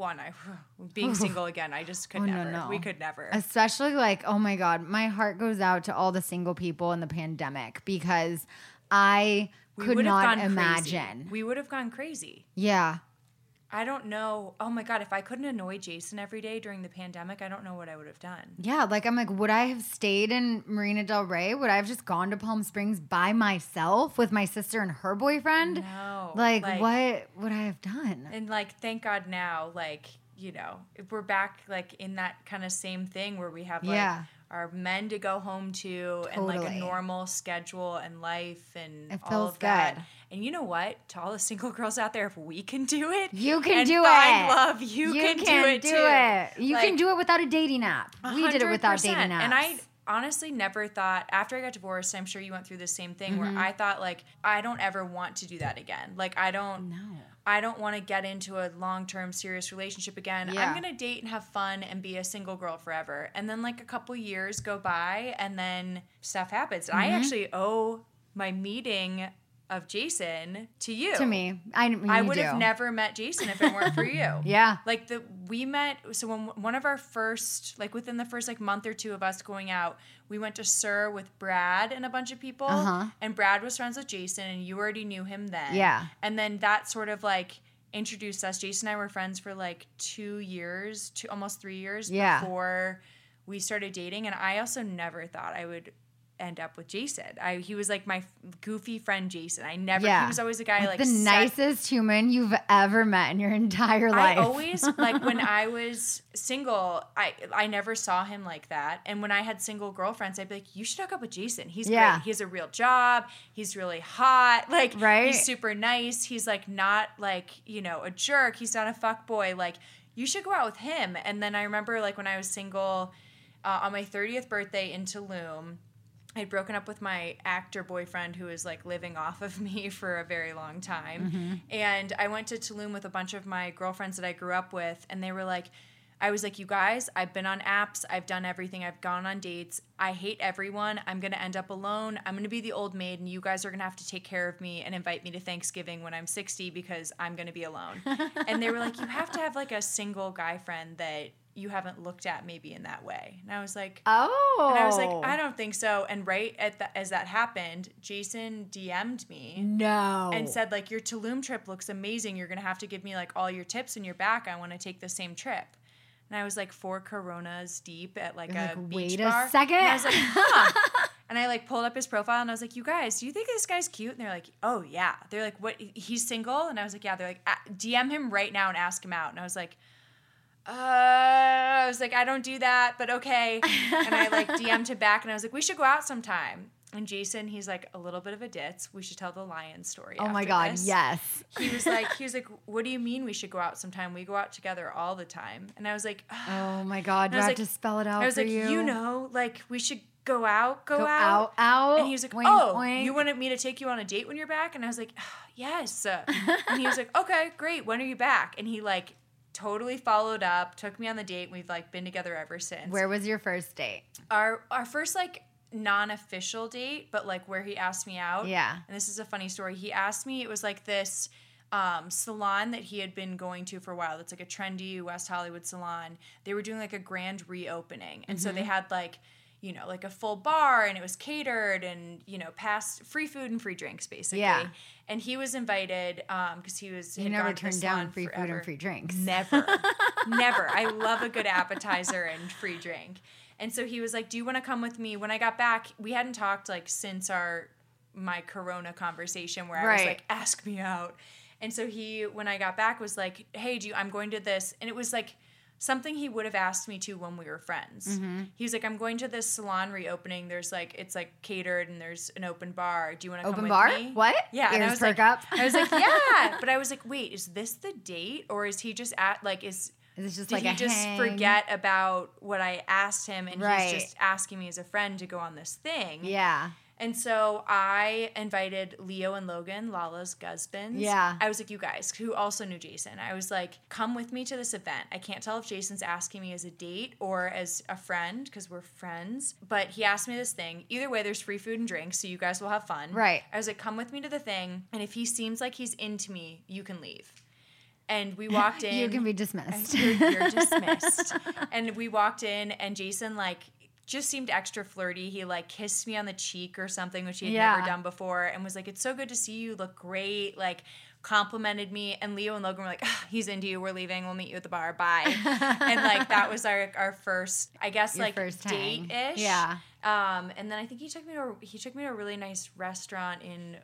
being single again. I just could Oh, never. no. We could never. Especially like, oh my God, my heart goes out to all the single people in the pandemic, because I We could would have not gone imagine. Crazy. We would have gone crazy. Yeah. I don't know. Oh my God, if I couldn't annoy Jason every day during the pandemic, I don't know what I would have done. Yeah, like I'm like, would I have stayed in Marina Del Rey? Would I have just gone to Palm Springs by myself with my sister and her boyfriend? No. Like what would I have done? And like, thank God now, like, you know, if we're back like in that kind of same thing where we have like Yeah. our men to go home to and like a Totally. normal schedule and life and It all feels of that. good. And you know what? To all the single girls out there, if we can do it, You can and do find it. love, you can do it too. You can do it without a dating app. We did it without 100%. dating apps. And I honestly never thought, after I got divorced, I'm sure you went through the same thing, Mm-hmm. where I thought like, I don't ever want to do that again. Like, I don't want to get into a long-term serious relationship again. Yeah. I'm going to date and have fun and be a single girl forever. And then like a couple years go by and then stuff happens. Mm-hmm. I actually owe my meeting of Jason to you. To me. I would have never met Jason if it weren't for you. Yeah. Like we met, so when one of our first, like within the first like month or two of us going out, we went to SUR with Brad and a bunch of people. Uh-huh. And Brad was friends with Jason, and you already knew him then. Yeah. And then that sort of like introduced us. Jason and I were friends for like 2 years, almost 3 years Yeah. before we started dating. And I also never thought I would end up with Jason. He was like my goofy friend Jason. He was always a guy like the nicest human you've ever met in your entire life. I always, like when I was single, I never saw him like that. And when I had single girlfriends, I'd be like, you should hook up with Jason. He's Yeah. great. He has a real job. He's really hot. Like, Right? he's super nice. He's like not like, you know, a jerk. He's not a fuckboy. Like, you should go out with him. And then I remember like when I was single on my 30th birthday in Tulum, I'd broken up with my actor boyfriend who was like living off of me for a very long time. Mm-hmm. And I went to Tulum with a bunch of my girlfriends that I grew up with. And they were like, I was like, you guys, I've been on apps. I've done everything. I've gone on dates. I hate everyone. I'm going to end up alone. I'm going to be the old maid, and you guys are going to have to take care of me and invite me to Thanksgiving when I'm 60 because I'm going to be alone. And they were like, you have to have like a single guy friend that you haven't looked at maybe in that way. And I was like, Oh. and I was like, I don't think so. And right as that happened, Jason DM'd me No. and said like, your Tulum trip looks amazing. You're going to have to give me like all your tips and your back. I want to take the same trip. And I was like 4 Coronas deep at like You're a like, beach wait bar. a second. And I was like, huh. And I like pulled up his profile and I was like, you guys, do you think this guy's cute? And they're like, oh yeah. They're like, what? He's single? And I was like, yeah. They're like, DM him right now and ask him out. And I was like, I was like, I don't do that, but okay. And I like DM'd him back and I was like, we should go out sometime. And Jason, he's like a little bit of a ditz. We should tell the lion story. Oh my God, yes. He was like, what do you mean we should go out sometime? We go out together all the time. And I was like, oh my God, do I have to spell it out I was for like, you? like we should go out. Out. And he was like, wink. You wanted me to take you on a date when you're back? And I was like, yes. And he was like, okay, great. When are you back? And he like totally followed up, took me on the date. We've like been together ever since. Where was your first date? Our first like non-official date, but like where he asked me out. Yeah. And this is a funny story. He asked me, it was like this salon that he had been going to for a while. That's like a trendy West Hollywood salon. They were doing like a grand reopening. And so they had like, you know, like a full bar and it was catered and, you know, past free food and free drinks basically. Yeah. And he was invited because he never turned down free food and free drinks. Never. Never. I love a good appetizer and free drink. And so he was like, do you want to come with me? When I got back, we hadn't talked like since my Corona conversation where I was like, ask me out. And so he, when I got back, was like, hey, I'm going to this. And it was like something he would have asked me to when we were friends. He was like, I'm going to this salon reopening. There's like, it's like catered and there's an open bar. Do you want to come with me? What? Yeah. And I was like, up? I was like, yeah. But I was like, wait, is this the date? Or is he just Is this just did like he a just hang? forget about what I asked him and he's just asking me as a friend to go on this thing? Yeah. And so I invited Leo and Logan, Lala's husbands. Yeah. I was like, you guys, who also knew Jason. I was like, come with me to this event. I can't tell if Jason's asking me as a date or as a friend because we're friends. But he asked me this thing. Either way, there's free food and drinks, so you guys will have fun. Right. I was like, come with me to the thing. And if he seems like he's into me, you can leave. And we walked in. You can be dismissed. You're dismissed. And we walked in, and Jason, like, just seemed extra flirty. He, like, kissed me on the cheek or something, which he had never done before, and was like, it's so good to see you. You look great. Like, complimented me. And Leo and Logan were like, he's into you. We're leaving. We'll meet you at the bar. Bye. And, like, that was our first, I guess, Your like, first date-ish. Yeah. And then I think he took me to a really nice restaurant in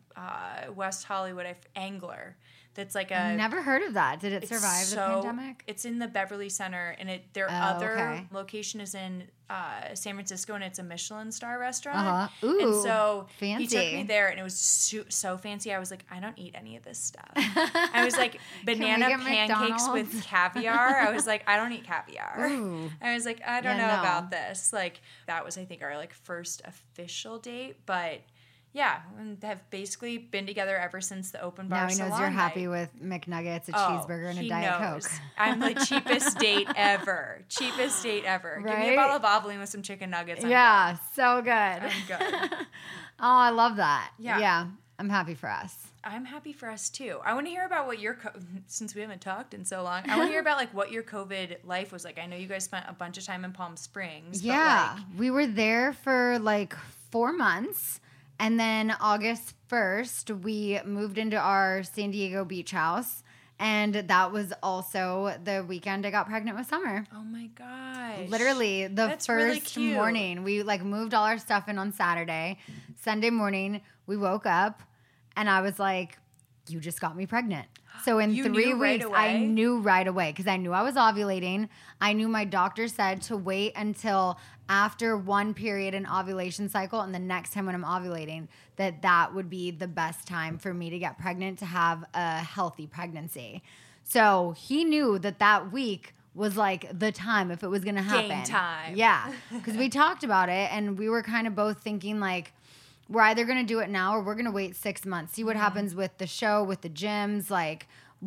West Hollywood, Angler. That's like I've never heard of that. Did it survive the pandemic? It's in the Beverly Center, and their other location is in San Francisco, and it's a Michelin star restaurant. Ooh, and so fancy. He took me there, and it was so fancy. I was like, I don't eat any of this stuff. I was like, banana pancakes with caviar. I was like, I don't eat caviar. Ooh. I was like, I don't know about this. Like, that was, I think, our like first official date, but. Yeah, and have basically been together ever since the open bar Now he knows salon you're happy night. with McNuggets, a cheeseburger, and a Diet Coke. I'm the cheapest date ever. Cheapest date ever. Right? Give me a bottle of Valvoline with some chicken nuggets. Yeah, so good. I'm good. Oh, I love that. Yeah. I'm happy for us. I'm happy for us too. I want to hear about what since we haven't talked in so long, I want to hear about like what your COVID life was like. I know you guys spent a bunch of time in Palm Springs. Yeah, but, like, we were there for like 4 months. And then August 1st, we moved into our San Diego beach house. And that was also the weekend I got pregnant with Summer. Oh my gosh. Literally, That's first really cute. morning. We like moved all our stuff in on Saturday. Sunday morning, we woke up and I was like, you just got me pregnant. So in You 3 knew right weeks, away? I knew right away because I knew I was ovulating. I knew my doctor said to wait until after one period in ovulation cycle and the next time when I'm ovulating, that would be the best time for me to get pregnant, to have a healthy pregnancy. So he knew that week was like the time if it was going to happen. Game time. Yeah, because we talked about it and we were kind of both thinking like, we're either going to do it now or we're going to wait 6 months, see what happens with the show, with the gyms. Like,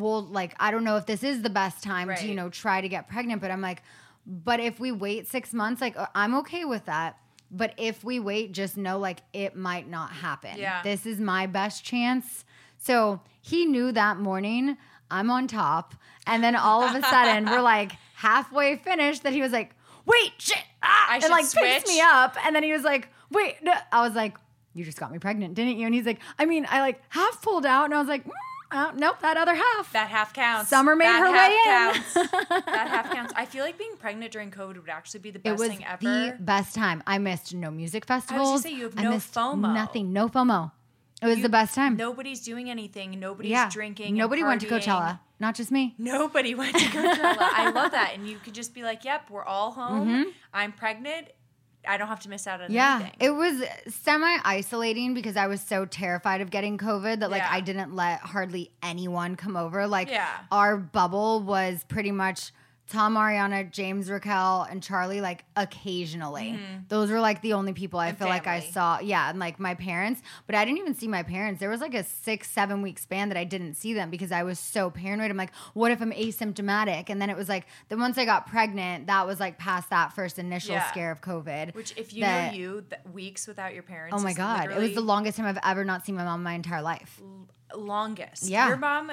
I don't know if this is the best time Right. to, try to get pregnant. But I'm like, but if we wait 6 months, like, I'm okay with that. But if we wait, just know, like, it might not happen. Yeah. This is my best chance. So he knew that morning I'm on top. And then all of a sudden, we're like halfway finished that he was like, wait, shit. I and should like switch? picks me up. And then he was like, wait. No. I was like, you just got me pregnant, didn't you? And he's like, I mean, I like half pulled out. And I was like, nope, that other half. That half counts. Summer made her way in. Counts. That half counts. I feel like being pregnant during COVID would actually be the best thing ever. It was the best time. I missed no music festivals. I was gonna say, you have I no missed FOMO. Nothing. No FOMO. It was the best time. Nobody's doing anything. Nobody's yeah. drinking. Nobody and went to partying. Coachella. Not just me. Nobody went to Coachella. I love that. And you could just be like, yep, we're all home. I'm pregnant. I don't have to miss out on anything. It was semi-isolating because I was so terrified of getting COVID that, like, I didn't let hardly anyone come over. Like, our bubble was pretty much Tom, Ariana, James, Raquel, and Charlie, like, occasionally. Those were, like, the only people I feel like I saw. Yeah, and, like, my parents. But I didn't even see my parents. There was, like, a 6-7 week span that I didn't see them because I was so paranoid. I'm like, what if I'm asymptomatic? And then it was, like, then once I got pregnant, that was, like, past that first initial scare of COVID. Which, if you know weeks without your parents. Oh, my God. It was the longest time I've ever not seen my mom in my entire life. Longest. Yeah. Your mom,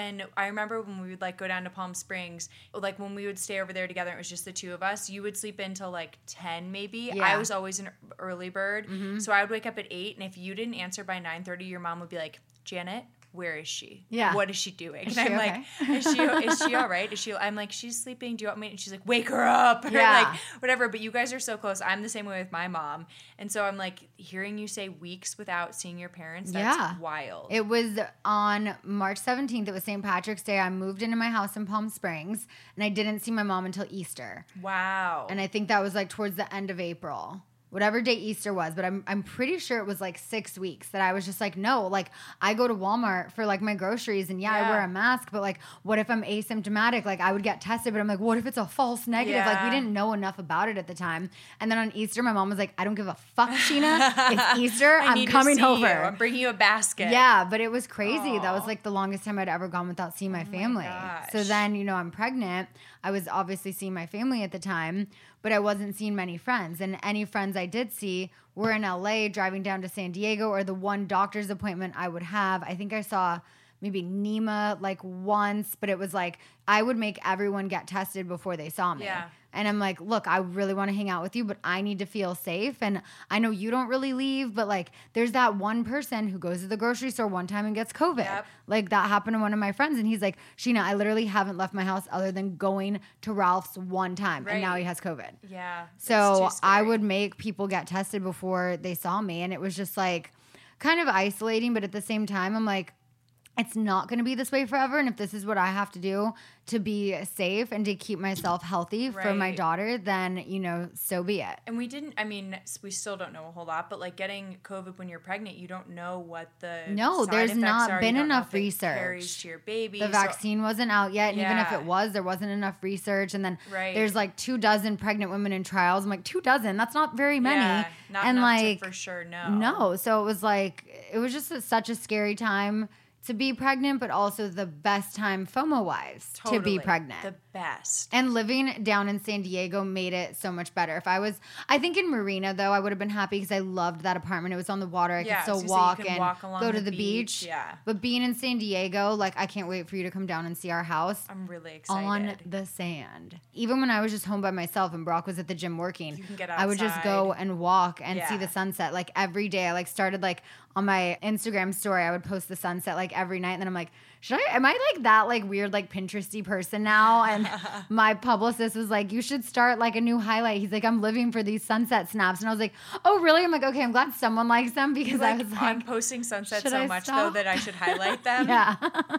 I remember when we would like go down to Palm Springs, like when we would stay over there together, it was just the two of us. You would sleep until like 10 maybe. Yeah. I was always an early bird. So I would wake up at 8, and if you didn't answer by 9:30, your mom would be like, Janet, where is she? Yeah. What is she doing? Is and she I'm okay? like, is she all right? I'm like, she's sleeping. Do you want me? And she's like, wake her up. Or like, whatever. But you guys are so close. I'm the same way with my mom. And so I'm like, hearing you say weeks without seeing your parents, that's wild. It was on March 17th. It was St. Patrick's Day. I moved into my house in Palm Springs, and I didn't see my mom until Easter. Wow. And I think that was like towards the end of April. Whatever day Easter was, but I'm pretty sure it was like 6 weeks that I was just like, no, like I go to Walmart for like my groceries and I wear a mask, but like what if I'm asymptomatic? Like I would get tested, but I'm like, what if it's a false negative? Yeah. Like we didn't know enough about it at the time. And then on Easter, my mom was like, I don't give a fuck, Sheena. It's Easter. I'm coming over. I'm bringing you a basket. Yeah, but it was crazy. That was like the longest time I'd ever gone without seeing my family. So then, you know, I'm pregnant. I was obviously seeing my family at the time, but I wasn't seeing many friends. And any friends I did see were in LA driving down to San Diego, or the one doctor's appointment I would have. I think I saw maybe Nima like once, but it was like I would make everyone get tested before they saw me. Yeah. And I'm like, look, I really want to hang out with you, but I need to feel safe. And I know you don't really leave, but like there's that one person who goes to the grocery store one time and gets COVID. Yep. Like that happened to one of my friends. And he's like, Sheena, I literally haven't left my house other than going to Ralph's one time. Right. And now he has COVID. Yeah. So I would make people get tested before they saw me. And it was just like kind of isolating. But at the same time, I'm like, it's not going to be this way forever. And if this is what I have to do to be safe and to keep myself healthy for my daughter, then, you know, so be it. And we still don't know a whole lot, but like getting COVID when you're pregnant, you don't know what the there's not been enough research. Carries to your baby. The vaccine wasn't out yet. And even if it was, there wasn't enough research. And then there's like 24 pregnant women in trials. I'm like, 24? That's not very many. Yeah, not and enough like, to for sure, No. So it was like, it was just such a scary time to be pregnant, but also the best time FOMO-wise to be pregnant. The best. And living down in San Diego made it so much better. I think in Marina, though, I would have been happy because I loved that apartment. It was on the water. I could still walk and go to the beach. Yeah. But being in San Diego, like, I can't wait for you to come down and see our house. I'm really excited. On the sand. Even when I was just home by myself and Brock was at the gym working, you can get outside. I would just go and walk and see the sunset. Like, every day. I, like, started, like, on my Instagram story, I would post the sunset like every night. And then I'm like, am I like that like weird like Pinteresty person now? And my publicist was like, you should start like a new highlight. He's like, I'm living for these sunset snaps. And I was like, oh really? I'm like, okay, I'm glad someone likes them because I was like, I'm posting sunsets so much though that I should highlight them. Yeah.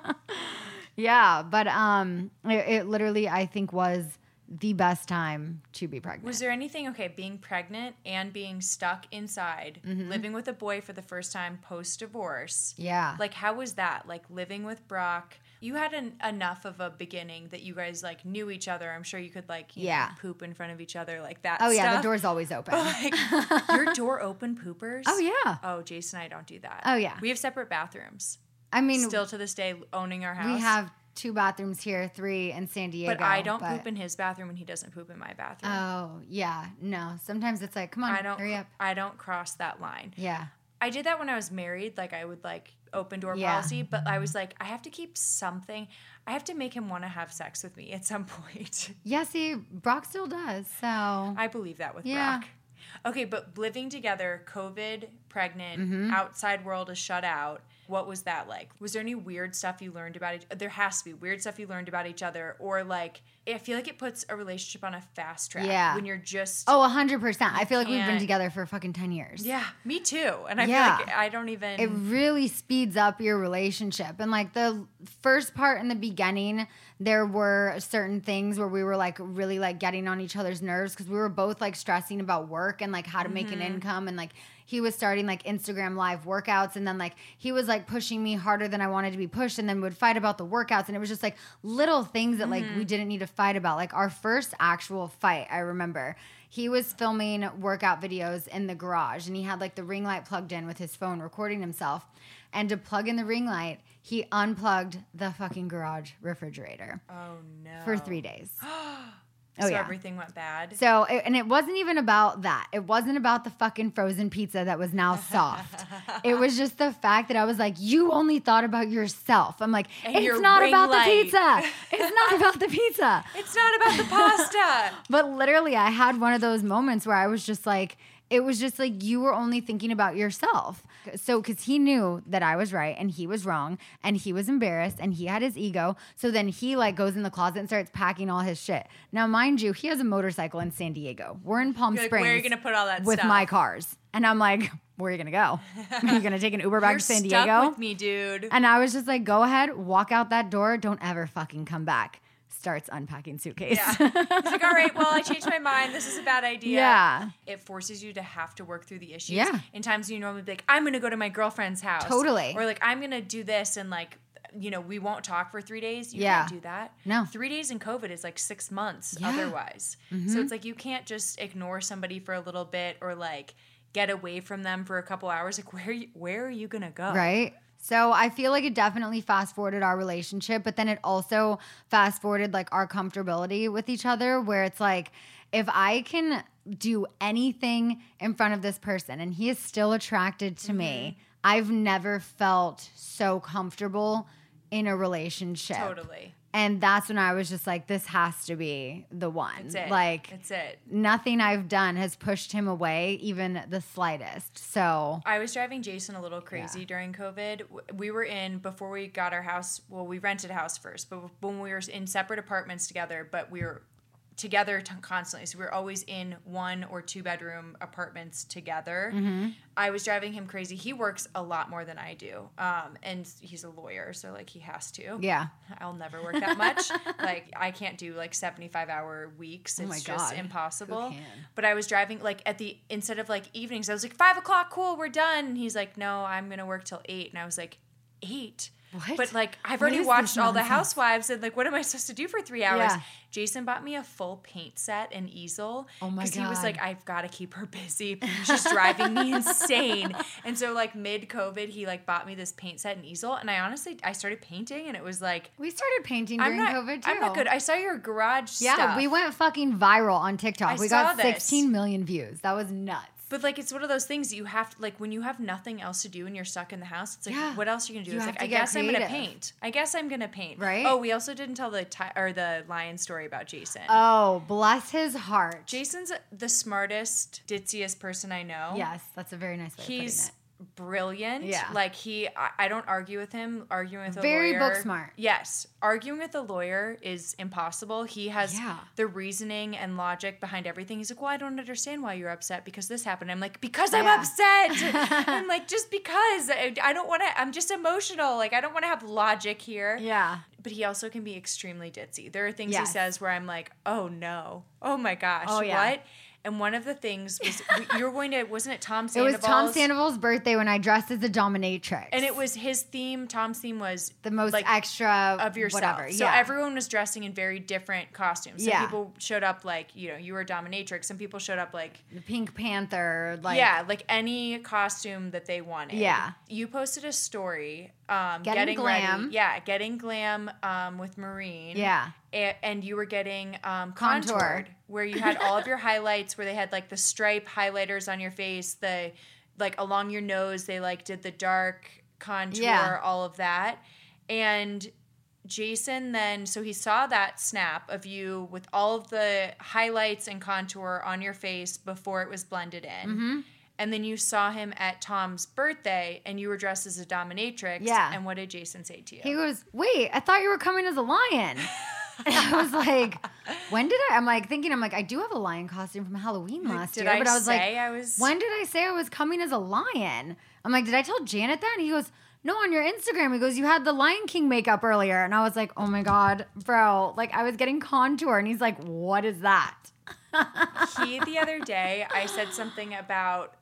Yeah. But it literally I think was the best time to be pregnant. Was there anything, being pregnant and being stuck inside, living with a boy for the first time post-divorce? Yeah. Like, how was that? Like, living with Brock, you had enough of a beginning that you guys, like, knew each other. I'm sure you could, like, you know, poop in front of each other, like that Oh, stuff. yeah, the door's always open. Like, your door open poopers? Oh, yeah. Oh, Jason and I don't do that. Oh, yeah. We have separate bathrooms. I mean, still to this day, owning our house. We have 2 bathrooms here, 3 in San Diego. But I don't poop in his bathroom and he doesn't poop in my bathroom. Oh, yeah. No. Sometimes it's like, come on, hurry up. I don't cross that line. Yeah. I did that when I was married. Like, I would, like, open door policy. But I was like, I have to keep something. I have to make him want to have sex with me at some point. Yeah, see, Brock still does, so. I believe that with Brock. Okay, but living together, COVID, pregnant, outside world is shut out. What was that like? Was there any weird stuff you learned about there has to be weird stuff you learned about each other, or like, I feel like it puts a relationship on a fast track when you're just... Oh, 100%. I feel like we've been together for fucking 10 years. Yeah, me too. And I feel like I don't even... It really speeds up your relationship. And like the first part in the beginning, there were certain things where we were like really like getting on each other's nerves because we were both like stressing about work and like how to make an income, and like he was starting like Instagram live workouts, and then like he was like pushing me harder than I wanted to be pushed, and then would fight about the workouts, and it was just like little things that like we didn't need to fight about. Like our first actual fight, I remember he was filming workout videos in the garage, and he had like the ring light plugged in with his phone recording himself, and to plug in the ring light, he unplugged the fucking garage refrigerator. Oh no. For 3 days. So everything went bad. So, and it wasn't even about that. It wasn't about the fucking frozen pizza that was now soft. It was just the fact that I was like, you only thought about yourself. I'm like, it's not about the pizza. It's not about the pizza. It's not about the pasta. But literally, I had one of those moments where I was just like, it was just like you were only thinking about yourself. So, because he knew that I was right and he was wrong and he was embarrassed and he had his ego. So then he like goes in the closet and starts packing all his shit. Now, mind you, he has a motorcycle in San Diego. We're in Palm Springs. Where are you going to put all that with stuff? my cars? And I'm like, where are you going to go? Are you going to take an Uber back to San Diego? You're stuck with me, dude. And I was just like, go ahead, walk out that door. Don't ever fucking come back. Starts unpacking suitcase. Yeah. He's like, all right, well, I changed my mind. This is a bad idea. Yeah. It forces you to have to work through the issues. Yeah. In times you normally be like, I'm going to go to my girlfriend's house. Totally. Or like, I'm going to do this and like, you know, we won't talk for 3 days. You Yeah. can't do that. No. 3 days in COVID is like 6 months Yeah. otherwise. So it's like, you can't just ignore somebody for a little bit or like get away from them for a couple hours. Like, where are you going to go? Right. So I feel like it definitely fast forwarded our relationship, but then it also fast forwarded like our comfortability with each other, where it's like, if I can do anything in front of this person and he is still attracted to me, I've never felt so comfortable in a relationship. Totally. And that's when I was just like, this has to be the one. That's it. Like, That's it. nothing I've done has pushed him away, even the slightest. So I was driving Jason a little crazy during COVID. We were before we got our house, well, we rented a house first, but when we were in separate apartments together, but we were together constantly. So we were always in 1 or 2 bedroom apartments together. I was driving him crazy. He works a lot more than I do. And he's a lawyer, so like he has to. yeah. I'll never work that much. Like I can't do like 75-hour weeks. It's my just God. impossible. Who can? But I was driving like instead of like evenings, I was like 5 o'clock, cool, we're done. And he's like, no, I'm gonna work till 8. And I was like, 8? What? But like I've What already is watched this all the nonsense? Housewives, and like what am I supposed to do for 3 hours? Yeah. Jason bought me a full paint set and easel. Oh my Because he was God. like, I've got to keep her busy. She's driving me insane. And so like mid-COVID, he like bought me this paint set and easel. And I started painting, and it was like, We started painting during COVID too. I'm not good. I saw your garage Yeah, stuff. we went fucking viral on TikTok. I We saw got this. 16 million views. That was nuts. But like it's one of those things that you have to, like when you have nothing else to do and you're stuck in the house, it's like Yeah. what else are you gonna do? You It's have like to I get guess I'm gonna creative. paint. I guess I'm gonna paint. Right? Oh, we also didn't tell the lion story about Jason. Oh, bless his heart. Jason's the smartest, ditziest person I know. Yes, that's a very nice way of He's putting it. brilliant. Yeah. Like I don't argue with him. Arguing with a Very lawyer. book smart. Yes. Arguing with a lawyer is impossible. He has Yeah. the reasoning and logic behind everything. He's like, well, I don't understand why you're upset because this happened. I'm like, because I'm Yeah. upset. I'm like, just because. I don't want to, I'm just emotional. Like, I don't want to have logic here. Yeah. But he also can be extremely ditzy. There are things he Yes. says where I'm like, oh no. Oh my gosh. Oh, yeah. What? And one of the things was, you were going to, wasn't it Tom It Sandoval's? was Tom Sandoval's birthday when I dressed as a dominatrix. And it was his theme, Tom's theme was the most like, extra of yourself. whatever. So yeah. everyone was dressing in very different costumes. Some Yeah. people showed up like, you were a dominatrix. Some people showed up like, the Pink Panther, like like any costume that they wanted. Yeah. You posted a story, Getting glam. ready. Yeah, getting glam with Marine. Yeah. And you were getting Contoured. contoured, where you had all of your highlights, where they had like the stripe highlighters on your face, the like along your nose, they like did the dark contour, Yeah. all of that. And Jason then, so he saw that snap of you with all of the highlights and contour on your face before it was blended in. And then you saw him at Tom's birthday, and you were dressed as a dominatrix. Yeah. And what did Jason say to you? He goes, wait, I thought you were coming as a lion. And I was like, when did I'm like, I do have a lion costume from Halloween last year. But I was like, when did I say I was coming as a lion? I'm like, did I tell Janet that? And he goes, no, on your Instagram. He goes, you had the Lion King makeup earlier. And I was like, oh my God, bro. Like, I was getting contour. And he's like, what is that? The other day, I said something about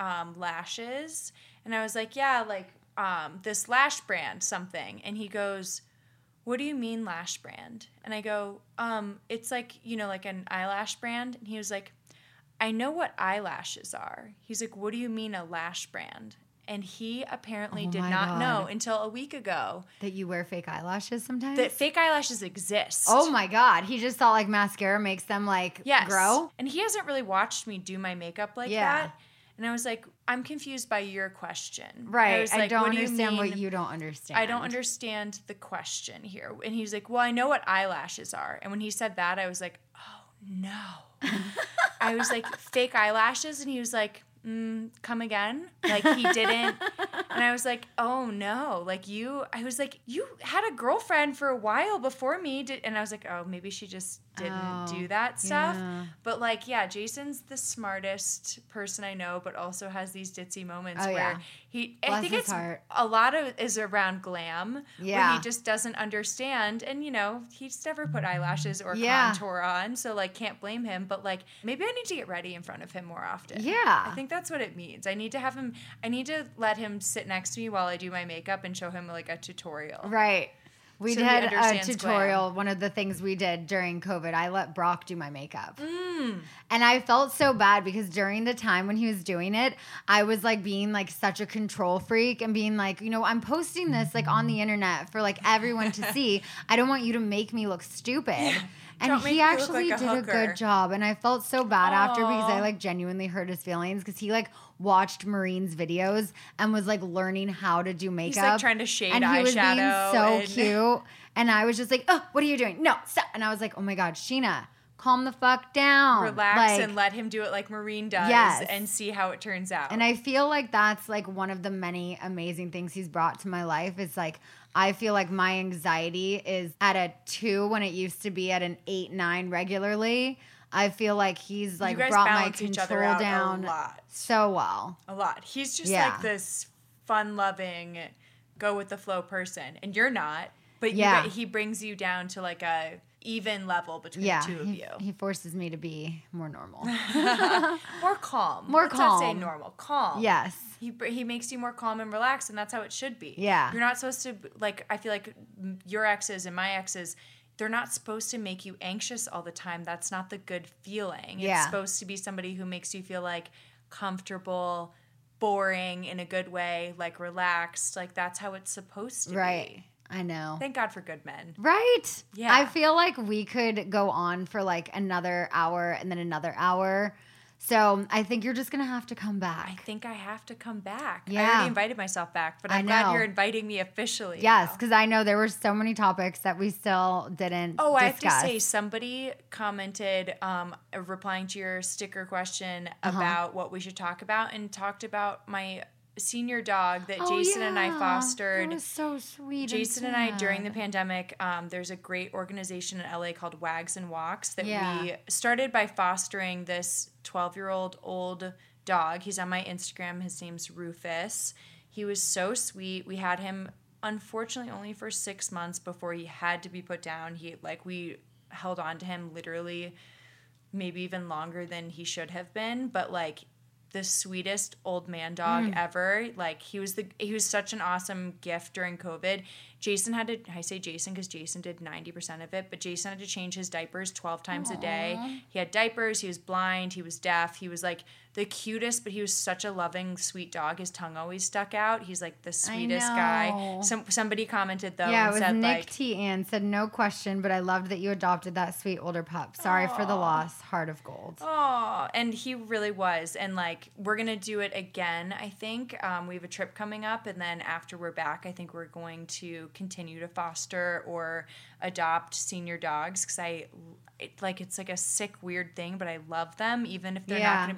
lashes. And I was like, yeah, like this lash brand something. And he goes, what do you mean lash brand? And I go, it's like, like an eyelash brand. And he was like, I know what eyelashes are. He's like, what do you mean a lash brand? And he apparently did not know until a week ago. That you wear fake eyelashes sometimes? That fake eyelashes exist. Oh my God. He just thought like mascara makes them like grow? And he hasn't really watched me do my makeup like that. And I was like, I'm confused by your question. Right. I was like, don't understand what you don't understand. I don't understand the question here. And he's like, well, I know what eyelashes are. And when he said that, I was like, oh, no. I was like, fake eyelashes? And he was like, come again? Like, he didn't. And I was like, oh, no. Like, I was like, you had a girlfriend for a while before me. And I was like, oh, maybe she just didn't do that stuff. Yeah. But, like, yeah, Jason's the smartest person I know, but also has these ditzy moments where I think it's heart. A lot of is around glam. Yeah. Where he just doesn't understand. And, he's never put eyelashes or contour on. So, like, can't blame him. But, like, maybe I need to get ready in front of him more often. Yeah. I think that's what it means. I need to let him sit next to me while I do my makeup and show him, like, a tutorial. Right. We So did he a understands tutorial. glam. One of the things we did during COVID, I let Brock do my makeup. And I felt so bad because during the time when he was doing it, I was like being like such a control freak and being like, I'm posting this like on the internet for like everyone to see. I don't want you to make me look stupid. And he actually did a good job. And I felt so bad after because I like genuinely hurt his feelings because he like watched Maureen's videos and was like learning how to do makeup. He's like trying to shade and eyeshadow. He was being so cute. And I was just like, oh, what are you doing? No, stop. And I was like, oh my God, Sheena, calm the fuck down. Relax and let him do it like Maureen does and see how it turns out. And I feel like that's like one of the many amazing things he's brought to my life is like, I feel like my anxiety is at a 2 when it used to be at an 8, 9 regularly. I feel like he's like brought my control down so well. A lot. He's just like this fun-loving, go with the flow person, and you're not. But he brings you down to like a even level between the two of you. He forces me to be more normal. More calm. Let's not say normal. Calm. Yes. He makes you more calm and relaxed, and that's how it should be. Yeah. You're not supposed to, like, I feel like your exes and my exes, they're not supposed to make you anxious all the time. That's not the good feeling. It's supposed to be somebody who makes you feel like comfortable, boring in a good way, like relaxed. Like, that's how it's supposed to be. I know. Thank God for good men. Right? Yeah. I feel like we could go on for like another hour and then another hour. So I think you're just going to have to come back. I think I have to come back. Yeah. I already invited myself back, but I'm glad you're inviting me officially. Yes, because I know there were so many topics that we still didn't discuss. I have to say, somebody commented, replying to your sticker question about what we should talk about, and talked about my senior dog that Jason and I fostered. That was so sweet. Jason and I, during the pandemic, there's a great organization in LA called Wags and Walks that we started by fostering this 12-year-old old dog. He's on my Instagram. His name's Rufus. He was so sweet. We had him, unfortunately, only for 6 months before he had to be put down. We held on to him literally maybe even longer than he should have been, but like the sweetest old man dog ever. Like, he was such an awesome gift during COVID. Jason had to, I say Jason because Jason did 90% of it, but Jason had to change his diapers 12 times a day. He had diapers, he was blind, he was deaf, he was like the cutest, but he was such a loving, sweet dog. His tongue always stuck out. He's like the sweetest guy. Somebody commented though and said, Nick like, T. Ann said, no question, but I loved that you adopted that sweet older pup. Sorry for the loss. Heart of gold. Oh, and he really was. And like, we're going to do it again, I think. We have a trip coming up, and then after we're back, I think we're going to continue to foster or adopt senior dogs because it's like a sick, weird thing, but I love them even if they're not going to be around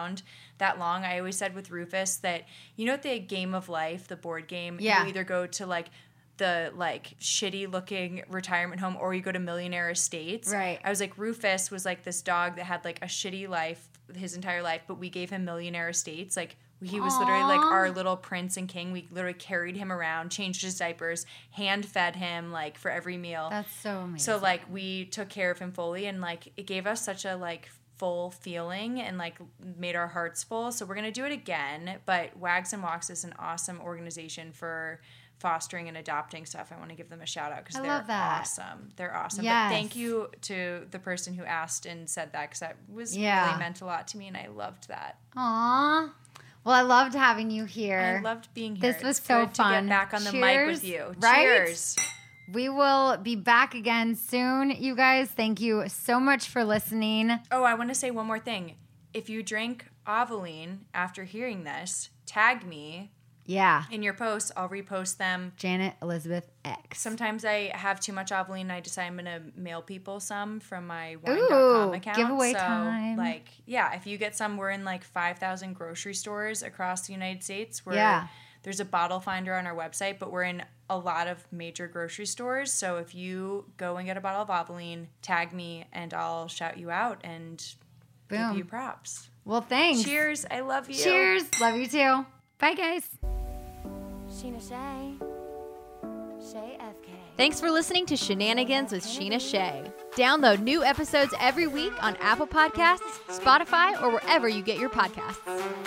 around that long. I always said with Rufus that, you know, the Game of Life, the board game, Yeah. you either go to like the like shitty looking retirement home or you go to Millionaire Estates. Right. I was like, Rufus was like this dog that had like a shitty life his entire life, but we gave him Millionaire Estates. Like he was literally like our little prince and king. We literally carried him around, changed his diapers, hand fed him like for every meal. That's so amazing. So like we took care of him fully, and like it gave us such a like full feeling and like made our hearts full. So we're gonna do it again. But Wags and Walks is an awesome organization for fostering and adopting stuff. I want to give them a shout out because they're love that. awesome. They're awesome. Yes. But thank you to the person who asked and said that, because that was Yeah. really meant a lot to me, and I loved that. Aw. Well, I loved having you here. I loved being here. This was It's so good fun. to get back on the mic Cheers, with you. right? Cheers. We will be back again soon, you guys. Thank you so much for listening. Oh, I want to say one more thing. If you drink Aveline after hearing this, tag me Yeah. in your posts. I'll repost them. Janet Elizabeth X. Sometimes I have too much Aveline and I decide I'm going to mail people some from my Ooh, wine.com account. giveaway so, time. like, yeah, if you get some, we're in like 5,000 grocery stores across the United States. Yeah. There's a bottle finder on our website, but we're in a lot of major grocery stores. So if you go and get a bottle of Aveline, tag me and I'll shout you out and give Boom. you props. Well, thanks. Cheers. I love you. Cheers. Love you too. Bye, guys. Sheena Shea. Shea FK. Thanks for listening to Shenanigans with Sheena Shea. Download new episodes every week on Apple Podcasts, Spotify, or wherever you get your podcasts.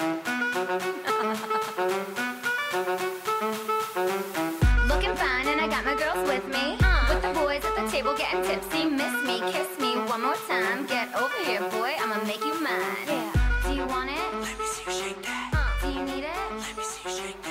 Looking fine and I got my girls with me. With the boys at the table getting tipsy. Miss me, kiss me one more time. Get over here, boy, I'ma make you mine. Yeah. Do you want it? Let me see you shake that. Do you need it? Let me see you shake that.